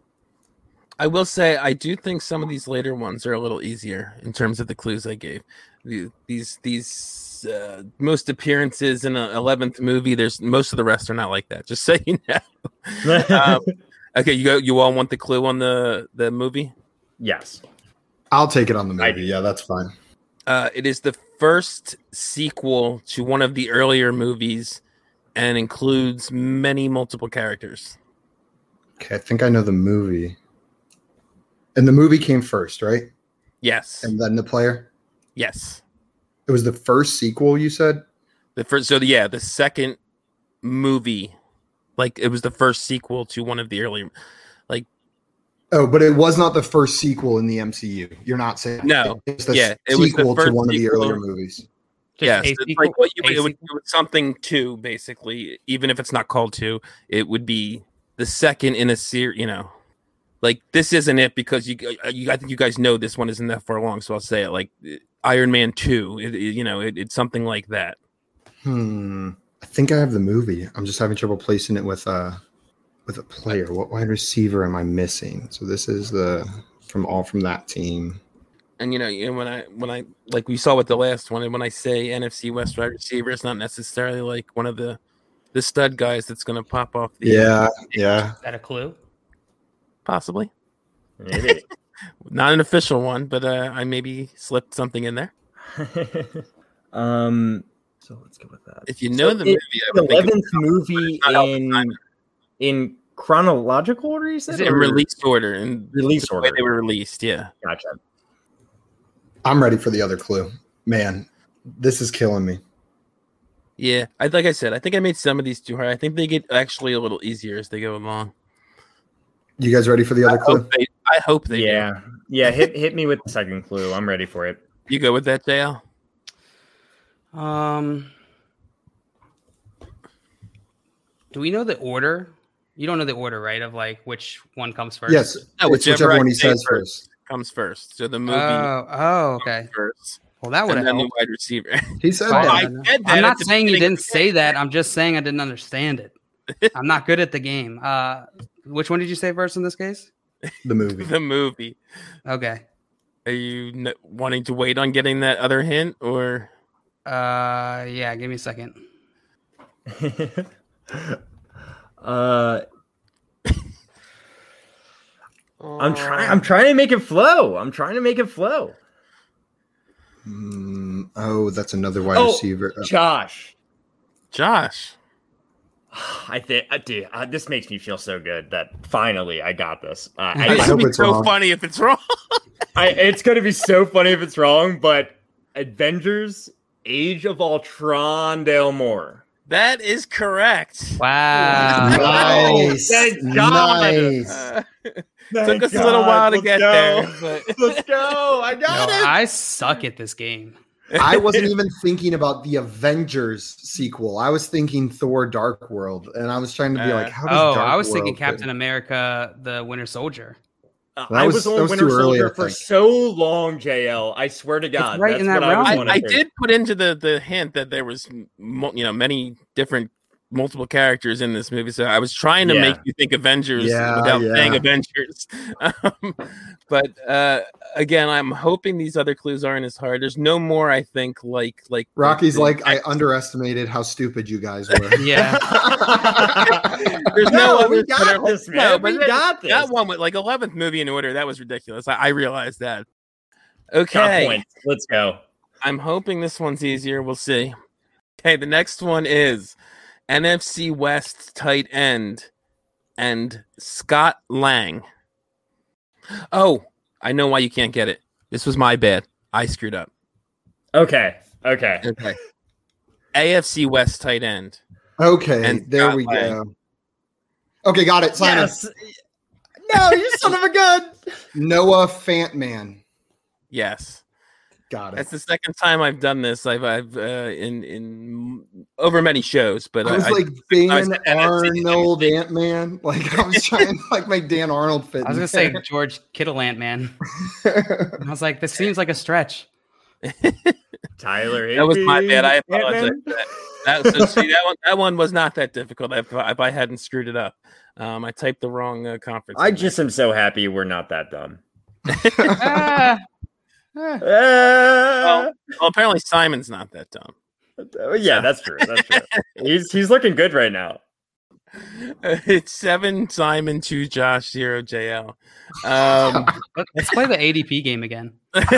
S4: I will say I do think some of these later ones are a little easier in terms of the clues I gave. The- These these uh, most appearances in an eleventh movie. There's most of the rest are not like that. Just so you know. um, okay, you go. You all want the clue on the the movie?
S6: Yes.
S5: I'll take it on the
S6: I
S5: movie.
S6: do.
S5: Yeah, that's fine.
S4: Uh, it is the first sequel to one of the earlier movies, and includes many multiple characters.
S5: Okay, I think I know the movie. And the movie came first, right?
S4: Yes,
S5: And then the player.
S4: yes.
S5: It was the first sequel, you said?
S4: The first, so the, yeah, the second movie, like it was the first sequel to one of the earlier. Like
S5: Oh, but it was not the first sequel in the M C U. You're not saying
S4: No.
S5: it's the
S4: Yeah, it was the
S5: sequel to
S4: first
S5: one of the
S4: sequel.
S5: earlier movies.
S7: Just
S4: yes,
S7: a
S4: it's
S7: sequel?
S4: like what you,
S7: A
S4: it would,
S7: sequel?
S4: it would something two basically. Even if it's not called two, it would be the second in a series. You know, like this isn't it because you, you. I think you guys know this one isn't that far along, so I'll say it like Iron Man two. It, it- you know, it, it's something like that.
S5: Hmm. I think I have the movie. I'm just having trouble placing it with uh with a player. What wide receiver am I missing? So this is the from all from that team.
S4: And you know, you know, when I when I like we saw with the last one, and when I say N F C West wide receiver, it's not necessarily like one of the the stud guys that's going to pop off. The
S5: Yeah, yeah.
S7: Is that a clue?
S4: possibly
S6: Maybe.
S4: not an official one, but uh, I maybe slipped something in there.
S6: um. So let's go with that.
S4: If you know
S6: So
S4: the
S6: it-
S4: movie, I
S6: the
S4: would think
S6: eleventh movie
S4: it's not
S6: in
S4: Oppenheimer.
S6: in chronological order. You said
S4: it's in
S6: or-
S4: release order and
S6: Release
S4: the way
S6: order.
S4: they were released. Yeah,
S6: Gotcha.
S5: I'm ready for the other clue. Man, this is killing me.
S4: yeah. I like I said, I think I made some of these too hard. I think they get actually a little easier as they go along.
S5: You guys ready for the
S4: I
S5: other clue?
S4: hope they. I hope they. do.
S6: Yeah. Yeah. Hit hit me with the second clue. I'm ready for it.
S4: You go with that, J L.
S7: Um Do we know the order? You don't know the order, right? Of like which one comes first?
S5: Yes,
S4: No,
S5: it's whichever
S4: I
S5: one he
S4: say
S5: says first.
S4: comes first. So the movie
S7: Oh, oh,
S4: comes
S7: okay.
S4: first,
S7: Well, that would
S4: and
S7: have
S4: then the
S7: helped.
S4: wide receiver.
S5: He said
S7: Wow.
S5: that.
S4: I said that
S7: I'm
S4: at
S7: not
S4: the
S7: saying you
S4: beginning
S7: didn't
S4: of the
S7: say that. I'm just saying I didn't understand it. I'm not good at the game. Uh, which one did you say first in this case?
S5: The movie.
S4: the movie.
S7: Okay.
S4: Are you n- wanting to wait on getting that other hint, or
S7: Uh, yeah. Give me a second.
S6: uh, I'm trying. I'm trying to make it flow. I'm trying to make it flow.
S5: Mm, oh, that's another wide
S6: Oh,
S5: receiver. Uh,
S6: Josh.
S4: Josh?
S6: I think, uh, dude, uh, this makes me feel so good that finally I got this. Uh, I,
S5: I
S4: It's
S6: I,
S4: gonna
S5: hope
S4: be
S5: it's
S4: so
S5: wrong.
S4: funny if it's wrong.
S6: I, it's gonna be so funny if it's wrong, but Avengers: Age of Ultron, Dale Moore.
S4: That is correct.
S7: Wow.
S5: Nice.
S6: Thank God.
S5: Nice.
S4: Uh,
S6: Thank
S4: took us a little
S6: God.
S4: while to
S6: Let's
S4: get
S6: go.
S4: there, but
S6: Let's go! I
S7: No,
S6: got it.
S7: I suck at this game.
S5: I wasn't even thinking about the Avengers sequel. I was thinking Thor: Dark World, and I was trying to be
S4: Uh,
S5: like, "How does
S7: Oh,
S5: Dark
S7: I was
S5: World
S7: thinking
S5: fit?
S7: Captain America: The Winter Soldier.
S6: Uh,
S5: That
S6: I
S5: was-
S6: was
S5: that
S6: on
S5: was
S6: Winter
S5: too early,
S6: Soldier
S5: I
S6: for
S5: think.
S6: so long, J L. I swear to God,
S7: right
S6: that's
S7: in that
S6: what I was
S7: realm.
S6: going
S4: I, I
S6: to
S4: did put into the the hint that there was mo- you know many different multiple characters in this movie, so I was trying to
S6: Yeah.
S4: make you think Avengers
S5: Yeah,
S4: without
S5: yeah.
S4: saying Avengers. Um, but uh, again, I'm hoping these other clues aren't as hard. There's no more, I think, like like
S5: Rocky's
S4: the-
S5: like, I underestimated how stupid you guys were.
S7: Yeah.
S4: There's no,
S6: No, we
S4: others that
S6: got
S4: are-
S6: this, man.
S4: No,
S6: We
S4: but
S6: got this.
S4: That one with like eleventh movie in order. That was ridiculous. I, I realized that.
S6: Got
S4: Okay.
S6: points. Let's go.
S4: I'm hoping this one's easier. We'll see. Okay, the next one is N F C West tight end and Scott Lang. Oh, I know why you can't get it. This was my bad. I screwed up.
S6: Okay. Okay.
S4: Okay. A F C West tight end.
S5: Okay,
S4: And
S5: there
S4: Scott
S5: we
S4: Lang.
S5: go. Okay, got it. Simon.
S6: Yes. No, you son of a gun.
S5: Noah Fantman.
S4: Yes.
S5: Got it.
S4: That's the second time I've done this. I've I've uh, in in over many shows, but
S5: I was
S4: I,
S5: like
S4: I was
S5: Dan
S4: the N F C.
S5: Arnold Ant Man. Like I was trying to like make Dan Arnold fit.
S7: I was
S5: in
S7: gonna say
S5: there.
S7: George Kittle Ant Man. I was like, this seems like a stretch.
S6: Tyler.
S4: That was my bad. I
S6: Ant-Man.
S4: apologize. That, that, so see, that one that one was not that difficult. If, if I hadn't screwed it up, um, I typed the wrong uh, conference.
S6: I
S4: in
S6: just am so happy we're not that dumb.
S7: Ah. Ah.
S6: Uh,
S4: well, well, apparently Simon's not that dumb.
S6: yeah, that's true. That's true. He's he's looking good right now.
S4: It's seven Simon, two Josh, zero J L. Um,
S7: Let- Let's play the A D P game again.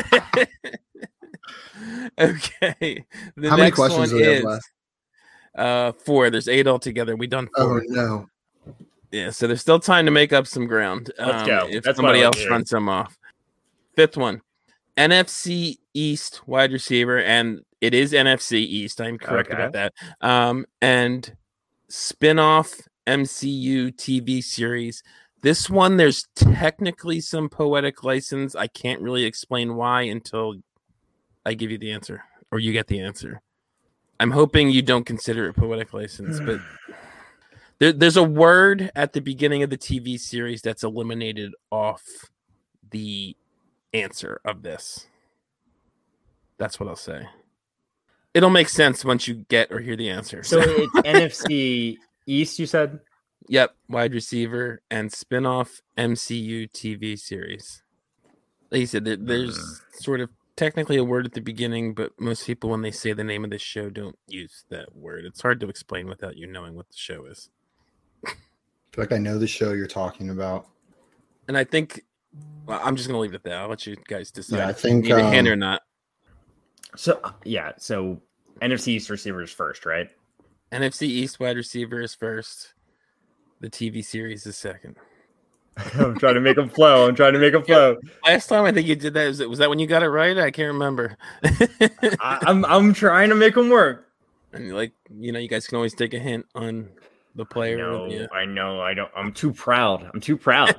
S4: okay. The
S5: How many
S4: next
S5: questions
S4: one
S5: do we have
S4: is,
S5: left?
S4: Uh, four. There's eight altogether. We done
S5: Oh
S4: four.
S5: no.
S4: Yeah, so there's still time to make up some ground.
S6: Let's
S4: um,
S6: go.
S4: If
S6: That's what
S4: somebody
S6: I like
S4: else
S6: to hear.
S4: runs some off. Fifth one, N F C East wide receiver, and it is N F C East. I'm correct
S6: Okay.
S4: about that. Um, and spin-off M C U T V series. This one, there's technically some poetic license. I can't really explain why until I give you the answer or you get the answer. I'm hoping you don't consider it poetic license, but there, there's a word at the beginning of the T V series that's eliminated off the answer of this. That's what I'll say. It'll make sense once you get or hear the answer.
S6: So it's N F C East, you said?
S4: Yep, wide receiver and spin-off M C U T V series. Like you said, there, there's sort of technically a word at the beginning, but most people, when they say the name of the show, don't use that word. It's hard to explain without you knowing what the show is.
S5: I feel like I know the show you're talking about.
S4: And I think, well, I'm just going to leave it at that. I'll let you guys decide
S5: Yeah, I
S4: if
S5: think,
S4: you need a hint
S5: um,
S4: or not.
S6: So yeah, so N F C East receivers first, right?
S4: N F C East wide receiver is first. The T V series is second.
S6: I'm trying to make them flow. I'm trying to make them flow.
S4: Last time I think you did that, was, it, was that when you got it right? I can't remember.
S6: I, I'm I'm trying to make them work.
S4: And like, you know, you guys can always take a hint on the player.
S6: No,
S4: Yeah.
S6: I know. I don't. I'm too proud. I'm too proud.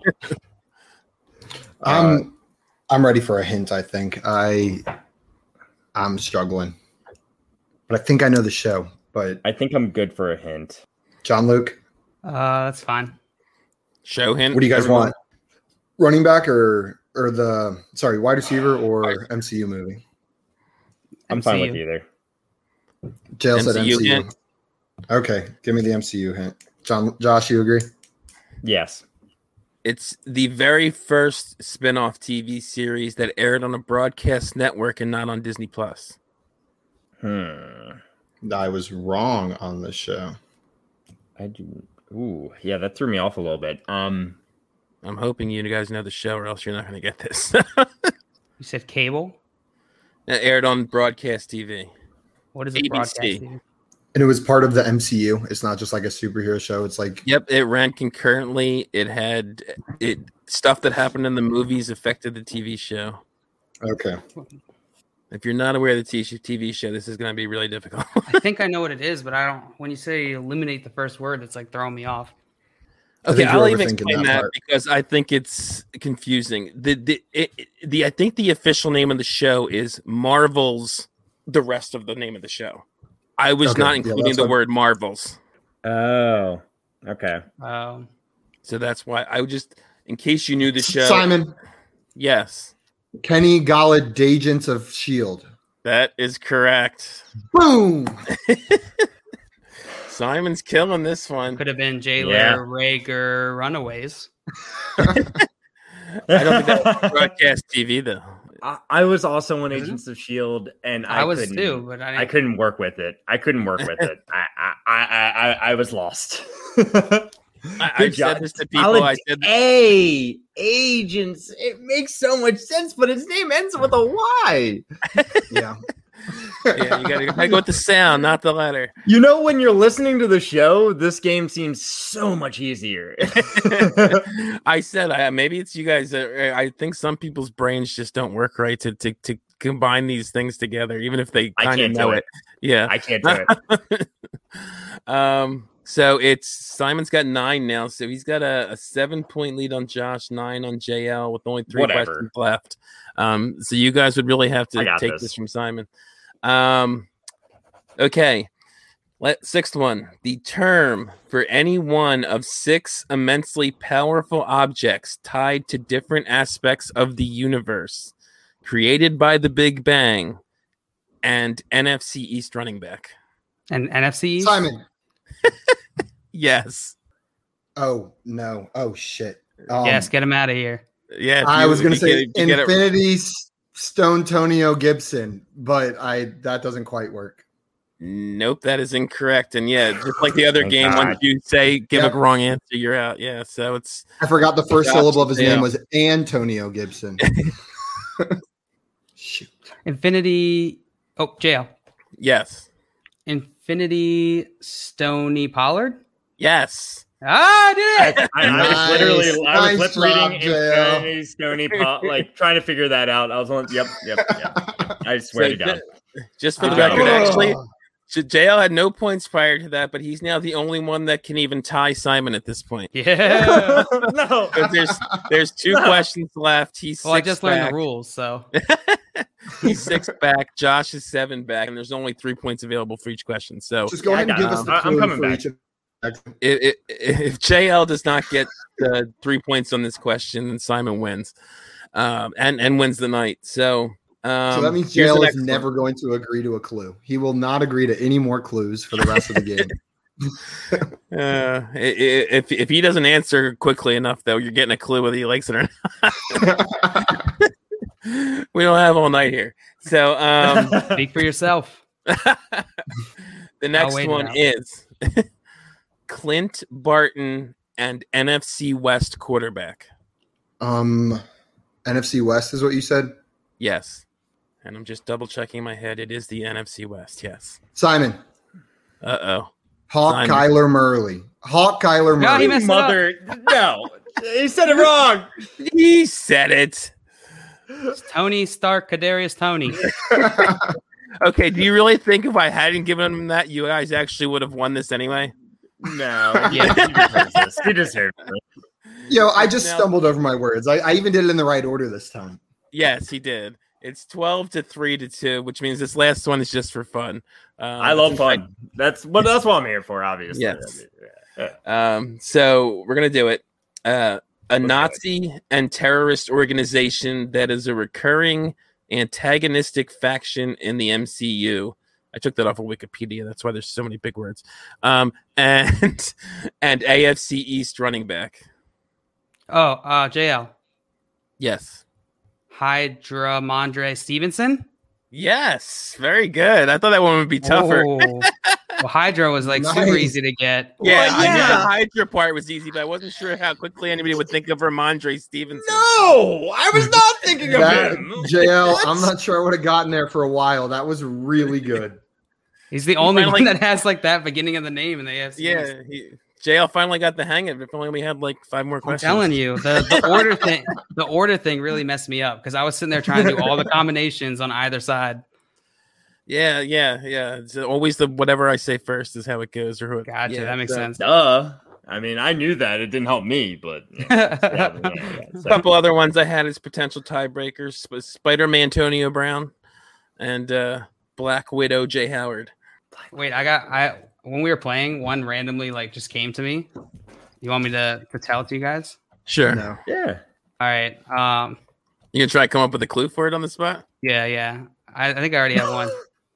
S5: I'm I'm ready for a hint, I think. I I'm struggling. But I think I know the show. But
S6: I think I'm good for a hint.
S5: John Luke.
S7: Uh, that's fine.
S4: Show him.
S5: What do you guys
S4: everyone.
S5: want? Running back or or the sorry wide receiver or M C U movie?
S6: I'm fine with either.
S5: Jail said
S4: M C U
S5: M C U.
S4: hint.
S5: Okay, give me the M C U hint. John, Josh, you agree?
S6: Yes.
S4: It's the very first spin-off T V series that aired on a broadcast network and not on Disney Plus.
S6: Hmm.
S5: I was wrong on this show.
S6: I do. Ooh, yeah, that threw me off a little bit. Um,
S4: I'm hoping you guys know the show, or else you're not going to get this.
S7: You said cable?
S4: It aired on broadcast T V.
S7: What is
S4: A B C.
S7: it broadcasting?
S5: And it was part of the M C U. It's not just like a superhero show. It's like
S4: Yep, it ran concurrently. It had it stuff that happened in the movies affected the T V show.
S5: okay.
S4: If you're not aware of the T V show, this is going to be really difficult.
S7: I think I know what it is, but I don't. When you say eliminate the first word, it's like throwing me off.
S5: I
S4: Okay,
S5: think you're
S4: I'll even
S5: overthinking
S4: explain
S5: that
S4: that,
S5: part.
S4: because I think it's confusing. The the it, the I think the official name of the show is Marvel's. The rest of the name of the show. I was
S5: Okay,
S4: not
S5: yeah,
S4: including
S5: that's
S4: the
S5: what-
S4: word Marvels,
S6: oh, okay.
S7: Um,
S4: so that's why I would just, in case you knew the show.
S5: Simon,
S4: Yes,
S5: Kenny Gollad, Agents of S H I E L D.
S4: that is correct.
S5: Boom.
S4: Simon's killing this one.
S7: could have been Jailer,
S6: Yeah.
S7: Rager, Runaways.
S4: I don't think that was broadcast T V though.
S6: I, I was also on
S7: Mhm.
S6: Agents of S H I E L D, and I,
S7: I, was
S6: couldn't,
S7: too, but I,
S6: I
S7: didn't,
S6: couldn't work with it. I couldn't work with it. I, I, I, I, I was lost.
S4: I,
S6: Good
S4: I've
S6: job.
S4: said this to people. I said,
S6: A agents. It makes so much sense, but his name ends with a Y.
S5: Yeah.
S4: yeah, you gotta, gotta go with the sound, not the letter.
S6: You know, when you're listening to the show, this game seems so much easier.
S4: I said, I, maybe it's you guys. That, I think some people's brains just don't work right to to, to combine these things together, even if they
S6: I
S4: kind of
S6: can't
S4: know
S6: do
S4: it.
S6: it.
S4: Yeah.
S6: I can't do it.
S4: um. So it's Simon's got nine now, so he's got a, a seven point lead on Josh, nine on J L with only three
S6: Whatever.
S4: questions left. Um. So you guys would really have
S6: I
S4: to
S6: got
S4: take
S6: this.
S4: this from Simon. Um. Okay. Let sixth one. The term for any one of six immensely powerful objects tied to different aspects of the universe, created by the Big Bang, and N F C East running back.
S7: and N F C.
S5: Simon.
S4: Yes.
S5: Oh no. Oh shit. Um,
S7: Yes, get him out of here.
S4: Yeah. if
S5: I
S4: you-
S5: was gonna
S4: if you
S5: say
S4: get- if you get it-
S5: Infinity S- Stone Tonio Gibson, but I that doesn't quite work.
S4: Nope, that is incorrect. And yeah, just like the other
S6: Thank
S4: game,
S6: God.
S4: once you say give
S5: Yep.
S4: a wrong answer, you're out. Yeah. So it's
S5: I forgot the first
S4: Gotcha,
S5: syllable of his
S4: yeah.
S5: name was Antonio Gibson. Shoot.
S7: Infinity. Oh, J L.
S4: yes.
S7: Infinity Stony Pollard.
S4: Yes.
S7: Ah, I did it.
S6: I, I was
S5: Nice.
S6: literally, I was
S5: Nice
S6: lip
S5: job,
S6: reading
S5: J L.
S6: Infinity Stony Pop, like trying to figure that out. I was on, yep, yep, yep. I swear
S4: So
S6: to God.
S4: ju- Just for the
S6: Uh,
S4: record, actually,
S5: Oh.
S4: J- J L had no points prior to that, but he's now the only one that can even tie Simon at this point.
S7: Yeah.
S6: No.
S4: 'Cause There's there's two
S6: No.
S4: questions left. He's
S7: Well, I
S4: six
S7: just learned
S4: back.
S7: the rules, so
S4: He's six back. Josh is seven back, and there's only three points available for each question. So
S5: Just go
S6: Yeah, I
S5: ahead and
S6: got
S5: give
S6: it.
S5: us the
S6: I- I'm
S5: clue
S6: coming
S5: for
S6: back.
S5: each of-
S4: if, if, if J L does not get the three points on this question, then Simon wins, um, and and wins the night. So. Um,
S5: So that means
S4: here's the
S5: Jail is
S4: next one.
S5: never going to agree to a clue. He will not agree to any more clues for the rest of the game.
S4: Uh, i- i- if if he doesn't answer quickly enough, though, you're getting a clue whether he likes it or not. We don't have all night here. So um,
S7: speak for yourself.
S4: the next
S7: wait it
S4: one
S7: out.
S4: is Clint Barton and N F C West quarterback.
S5: um, N F C West is what you said,
S4: Yes, and I'm just double checking in my head. It is the N F C West. Yes.
S5: Simon.
S4: Uh oh.
S5: Hawk
S4: Simon.
S5: Kyler Murley. Hawk Kyler
S7: No,
S5: Murray.
S7: he messed it up.
S6: Mother, no. He said it wrong.
S4: He said it.
S7: It's Tony Stark, Kadarius Tony.
S4: Okay. Do you really think if I hadn't given him that, you guys actually would have won this anyway?
S6: No.
S7: Yeah.
S6: He deserves this. He deserves it.
S5: Yo, I just
S4: Now-
S5: stumbled over my words. I, I even did it in the right order this time.
S4: Yes, he did. It's twelve to three to two, which means this last one is just for fun. Um,
S6: I love fun. That's what. That's what I'm here for. Obviously.
S4: Yes. Um, so we're gonna do it. Uh, a
S6: Okay.
S4: Nazi and terrorist organization that is a recurring antagonistic faction in the M C U. I took that off of Wikipedia. That's why there's so many big words. Um, and and A F C East running back.
S7: Oh, uh, J L.
S4: Yes.
S7: Hydra Mondre Stevenson.
S4: Yes. Very good. I thought that one would be tougher.
S7: Oh. Well, Hydra was like super
S5: Nice.
S7: easy to get.
S4: Yeah,
S6: Well,
S4: I knew
S6: yeah.
S4: the Hydra part was easy, but I wasn't sure how quickly anybody would think of Ramondre Stevenson.
S6: No, I was not thinking of
S5: That,
S6: him.
S5: J L,
S6: What?
S5: I'm not sure I would have gotten there for a while. That was really good.
S7: He's the only
S4: finally-
S7: one that has like that beginning of the name in the A F C.
S4: Yeah, he, J L finally got the hang of it. If only we had like five more
S7: I'm
S4: questions.
S7: telling you, the, the order thing, the order thing really messed me up because I was sitting there trying to do all the combinations on either side.
S4: Yeah, yeah, yeah. It's always the whatever I say first is how it goes, or who. it-
S7: Gotcha,
S4: yeah,
S7: that makes
S4: so-
S7: sense.
S6: Duh. I mean, I knew that. It didn't help me, but yeah, yeah, yeah, yeah,
S4: A
S6: so-
S4: couple other ones I had as potential tiebreakers: was Spider-Man Antonio Brown and uh, Black Widow Jay Howard.
S7: Wait, I got I when we were playing, one randomly like just came to me. You want me to, to tell it to you guys?
S4: Sure.
S5: No.
S6: yeah.
S7: All right. Um.
S4: You gonna try to come up with a clue for it on the spot?
S7: Yeah. Yeah. I, I think I already have one.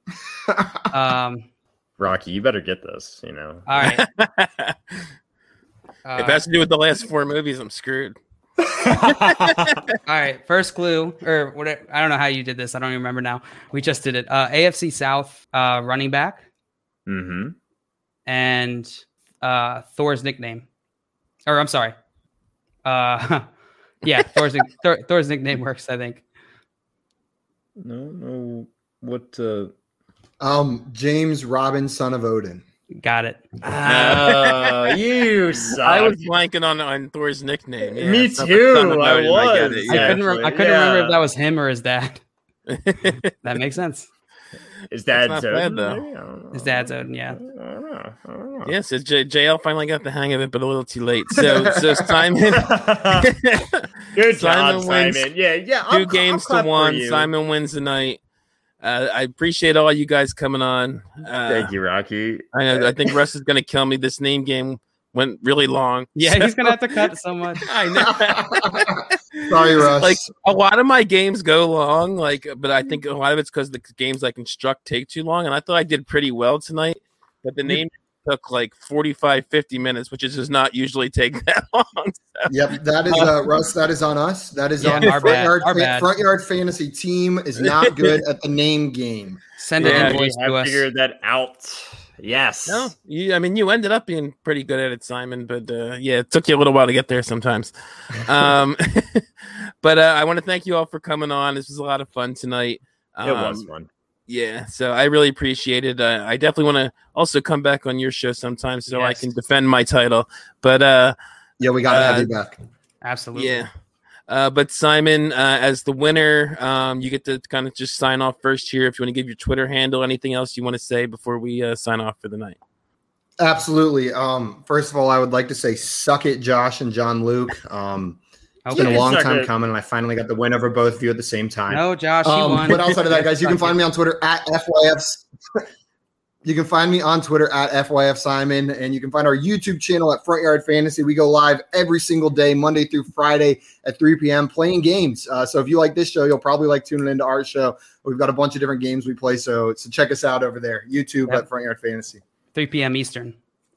S7: Um.
S6: Rocky, you better get this, you know.
S7: All right.
S4: if
S7: Uh,
S4: it has to do with the last four movies, I'm screwed.
S7: all right. First clue, or what? I don't know how you did this. I don't even remember now. We just did it. Uh, A F C South uh, running back
S6: Mm-hmm.
S7: and uh, Thor's nickname. Or I'm sorry. Uh, yeah, Thor's nick- Thor, Thor's nickname works. I think.
S6: No, no. What? Uh...
S5: Um, James Robin, son of Odin.
S7: Got it.
S6: Oh, you suck.
S4: I was blanking on on Thor's nickname. Yeah,
S6: Me
S4: son of-
S6: too,
S4: son of
S6: I
S4: Odin,
S6: was.
S4: get it,
S7: I
S4: yeah.
S7: couldn't. Re- I couldn't
S6: Yeah.
S7: remember if that was him or his dad. That makes sense.
S6: Is that
S4: That's not
S6: Odin,
S4: bad, though.
S6: maybe? I don't know.
S7: His dad's Odin. Yeah.
S6: I don't know. I don't know.
S4: Yeah, so J- JL finally got the hang of it, but a little too late. So, so Simon,
S6: Good
S4: Simon
S6: job,
S4: wins
S6: Simon. Yeah, yeah.
S4: two
S6: I'll-
S4: games
S6: I'll clap
S4: to
S6: for
S4: one.
S6: you.
S4: Simon wins the night. Uh, I appreciate all you guys coming on. Uh,
S6: Thank you, Rocky.
S4: I know. I think Russ is going to kill me. This name game went really long.
S7: Yeah,
S4: So-
S7: he's gonna have to cut so much.
S4: I know.
S5: Sorry, Russ.
S4: Like a lot of my games go long, like, but I think a lot of it's because the games I construct take too long. And I thought I did pretty well tonight, but the name took like forty-five, fifty minutes, which is does not usually take that long. So,
S5: Yep, that is uh, Russ. That is on us. That is
S7: Yeah,
S5: on
S7: our
S5: front
S7: bad,
S5: yard.
S7: our
S5: fa-
S7: bad.
S5: Front yard fantasy team is not good at the name game.
S7: Send
S4: Yeah,
S7: an
S6: We
S7: invoice to
S6: have
S7: us.
S6: figured that out. Yes.
S4: no, you, I mean, you ended up being pretty good at it, Simon, but uh, yeah, it took you a little while to get there sometimes. Um, but uh, I want to thank you all for coming on. This was a lot of fun tonight.
S6: It was
S4: Um,
S6: fun.
S4: Yeah, so I really appreciate it. Uh, I definitely want to also come back on your show sometime so I
S7: Yes.
S4: can defend my title. But uh,
S5: Yeah, we got to
S4: Uh,
S5: have you back.
S7: Absolutely.
S4: yeah, uh, but Simon, uh, as the winner, um, you get to kind of just sign off first here. If you want to give your Twitter handle, anything else you want to say before we uh, sign off for the night.
S5: Absolutely. Um, first of all, I would like to say, suck it, Josh and John Luke. Um, it's
S7: Okay.
S5: been a long
S6: Suck
S5: time
S6: it.
S5: coming, and I finally got the win over both of you at the same time.
S7: No, Josh, he
S5: Um,
S7: won.
S5: but outside of that, guys, you can find me on Twitter at F Y F. You can find me on Twitter at F Y F Simon, and you can find our YouTube channel at Front Yard Fantasy. We go live every single day, Monday through Friday at three p.m. playing games. Uh, so if you like this show, you'll probably like tuning into our show. We've got a bunch of different games we play, so so check us out over there. YouTube
S7: Yep.
S5: at Front Yard Fantasy.
S7: three p.m. Eastern.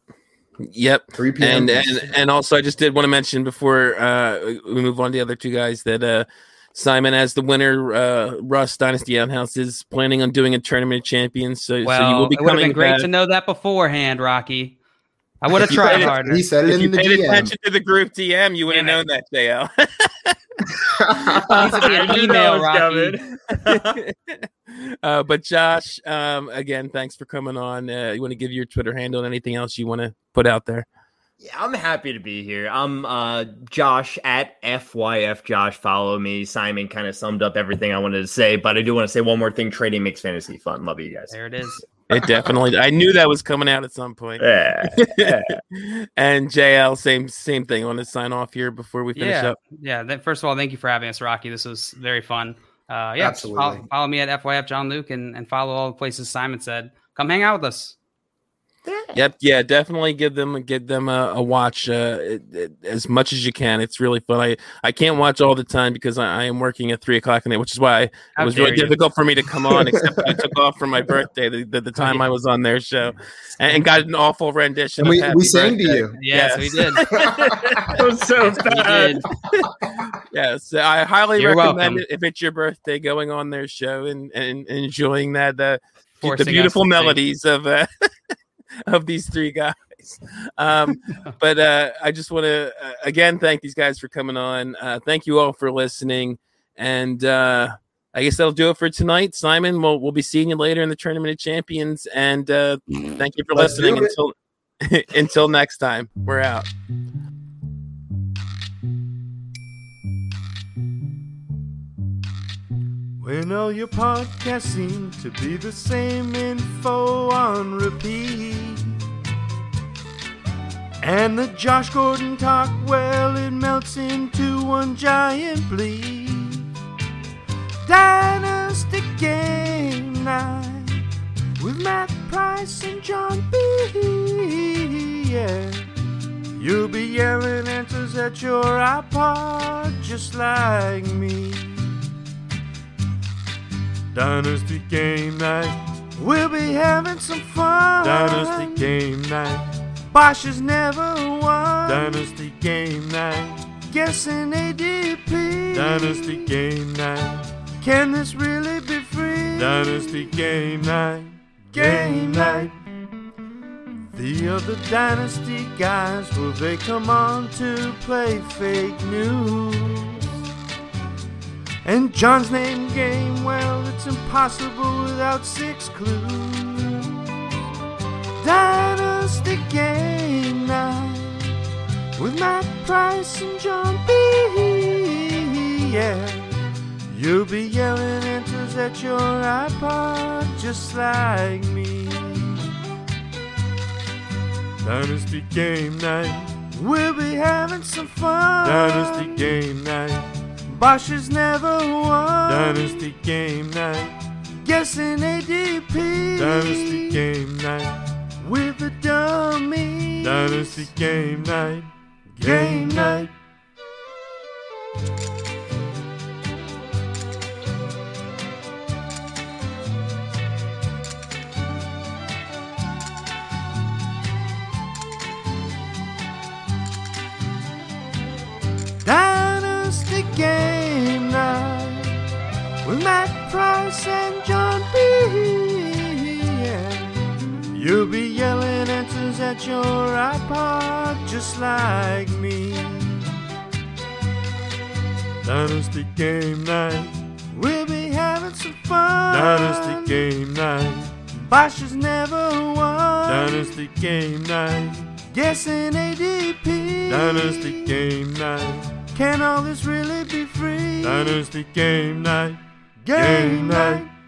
S4: Yep.
S5: three p.m.
S4: And, and and also, I just did want to mention before uh, we move on to the other two guys that uh, Simon, as the winner, uh, Russ Dynasty Outhouse is planning on doing a tournament of champions. So,
S7: Well,
S4: so you will be
S7: it would have
S4: coming
S7: been great
S4: back.
S7: to know that beforehand, Rocky. I would have
S4: If you
S7: tried
S4: paid it-
S7: harder.
S5: He said it
S4: If
S5: in
S4: you
S5: the
S4: paid
S5: D M.
S4: attention to the group D M, you would have
S7: Damn
S4: known that, J L.
S7: Needs to be an
S6: I knew
S7: email,
S6: that was
S7: Rocky.
S6: coming.
S4: uh, but Josh, um, again, thanks for coming on. Uh, you want to give your Twitter handle and anything else you want to put out there?
S6: Yeah, I'm happy to be here. I'm uh, Josh at F Y F Josh. Follow me. Simon kind of summed up everything I wanted to say, but I do want to say one more thing. Trading makes fantasy fun. Love you guys.
S7: There it is.
S4: It definitely. I knew that was coming out at some point.
S6: Yeah. yeah.
S4: And J L, same same thing. Want to sign off here before we finish
S7: Yeah.
S4: up?
S7: Yeah. That, first of all, thank you for having us, Rocky. This was very fun. Uh, yeah.
S5: Absolutely.
S7: Follow, follow me at F Y F John Luke and, and follow all the places Simon said. Come hang out with us.
S4: Yep, yeah, definitely give them give them a, a watch uh, it, it, as much as you can. It's really fun. I, I can't watch all the time because I, I am working at three o'clock in the night, which is why it
S7: How
S4: was really
S7: dare you.
S4: difficult for me to come on. Except I took off for my birthday, the, the, the time I was on their show, and, and got an awful rendition.
S5: And we,
S4: of Happy
S5: we sang to
S4: Birthday.
S5: you.
S7: Yes, we did.
S6: That was so
S7: Yes, we
S6: bad.
S7: did.
S4: Yes, I highly
S7: You're
S4: recommend
S7: welcome.
S4: it if it's your birthday, going on their show and, and, and enjoying that uh, the
S7: Forcing
S4: beautiful
S7: us to sing.
S4: melodies of uh, of these three guys. Um, but uh, I just want to uh, again thank these guys for coming on. Uh, thank you all for listening, and uh, I guess that'll do it for tonight. Simon, we'll we'll be seeing you later in the Tournament of Champions, and uh, thank you for
S5: Let's do
S4: listening.
S5: it.
S4: Until until next time, we're out.
S8: When all your podcasts seem to be the same info on repeat, and the Josh Gordon talk, well, it melts into one giant bleed. Dynasty Game Night with Matt Price and John B. Yeah, you'll be yelling answers at your iPod just like me. Dynasty Game Night, we'll be having some fun. Dynasty Game Night, Bosch has never won. Dynasty Game Night, guessing A D P. Dynasty Game Night, can this really be free? Dynasty Game Night, Game Night. The other Dynasty guys, will they come on to play fake news? And John's name game, well, it's impossible without six clues. Dynasty Game Night with Matt Price and John B. Yeah, you'll be yelling answers at your iPod just like me. Dynasty Game Night, we'll be having some fun. Dynasty Game Night, Bosch has never won. Dynasty Game Night, guessing A D P. Dynasty Game Night with the dummy. Dynasty Game Night, Game Night. Dynasty Game Night with Matt Price and John B. Yeah, you'll be yelling answers at your iPod just like me. Dynasty Game Night, we'll be having some fun. Dynasty Game Night, Bosch has never won. Dynasty Game Night, guessing A D P. Dynasty Game Night, can all this really be free? Dynasty Game Night, Game Night.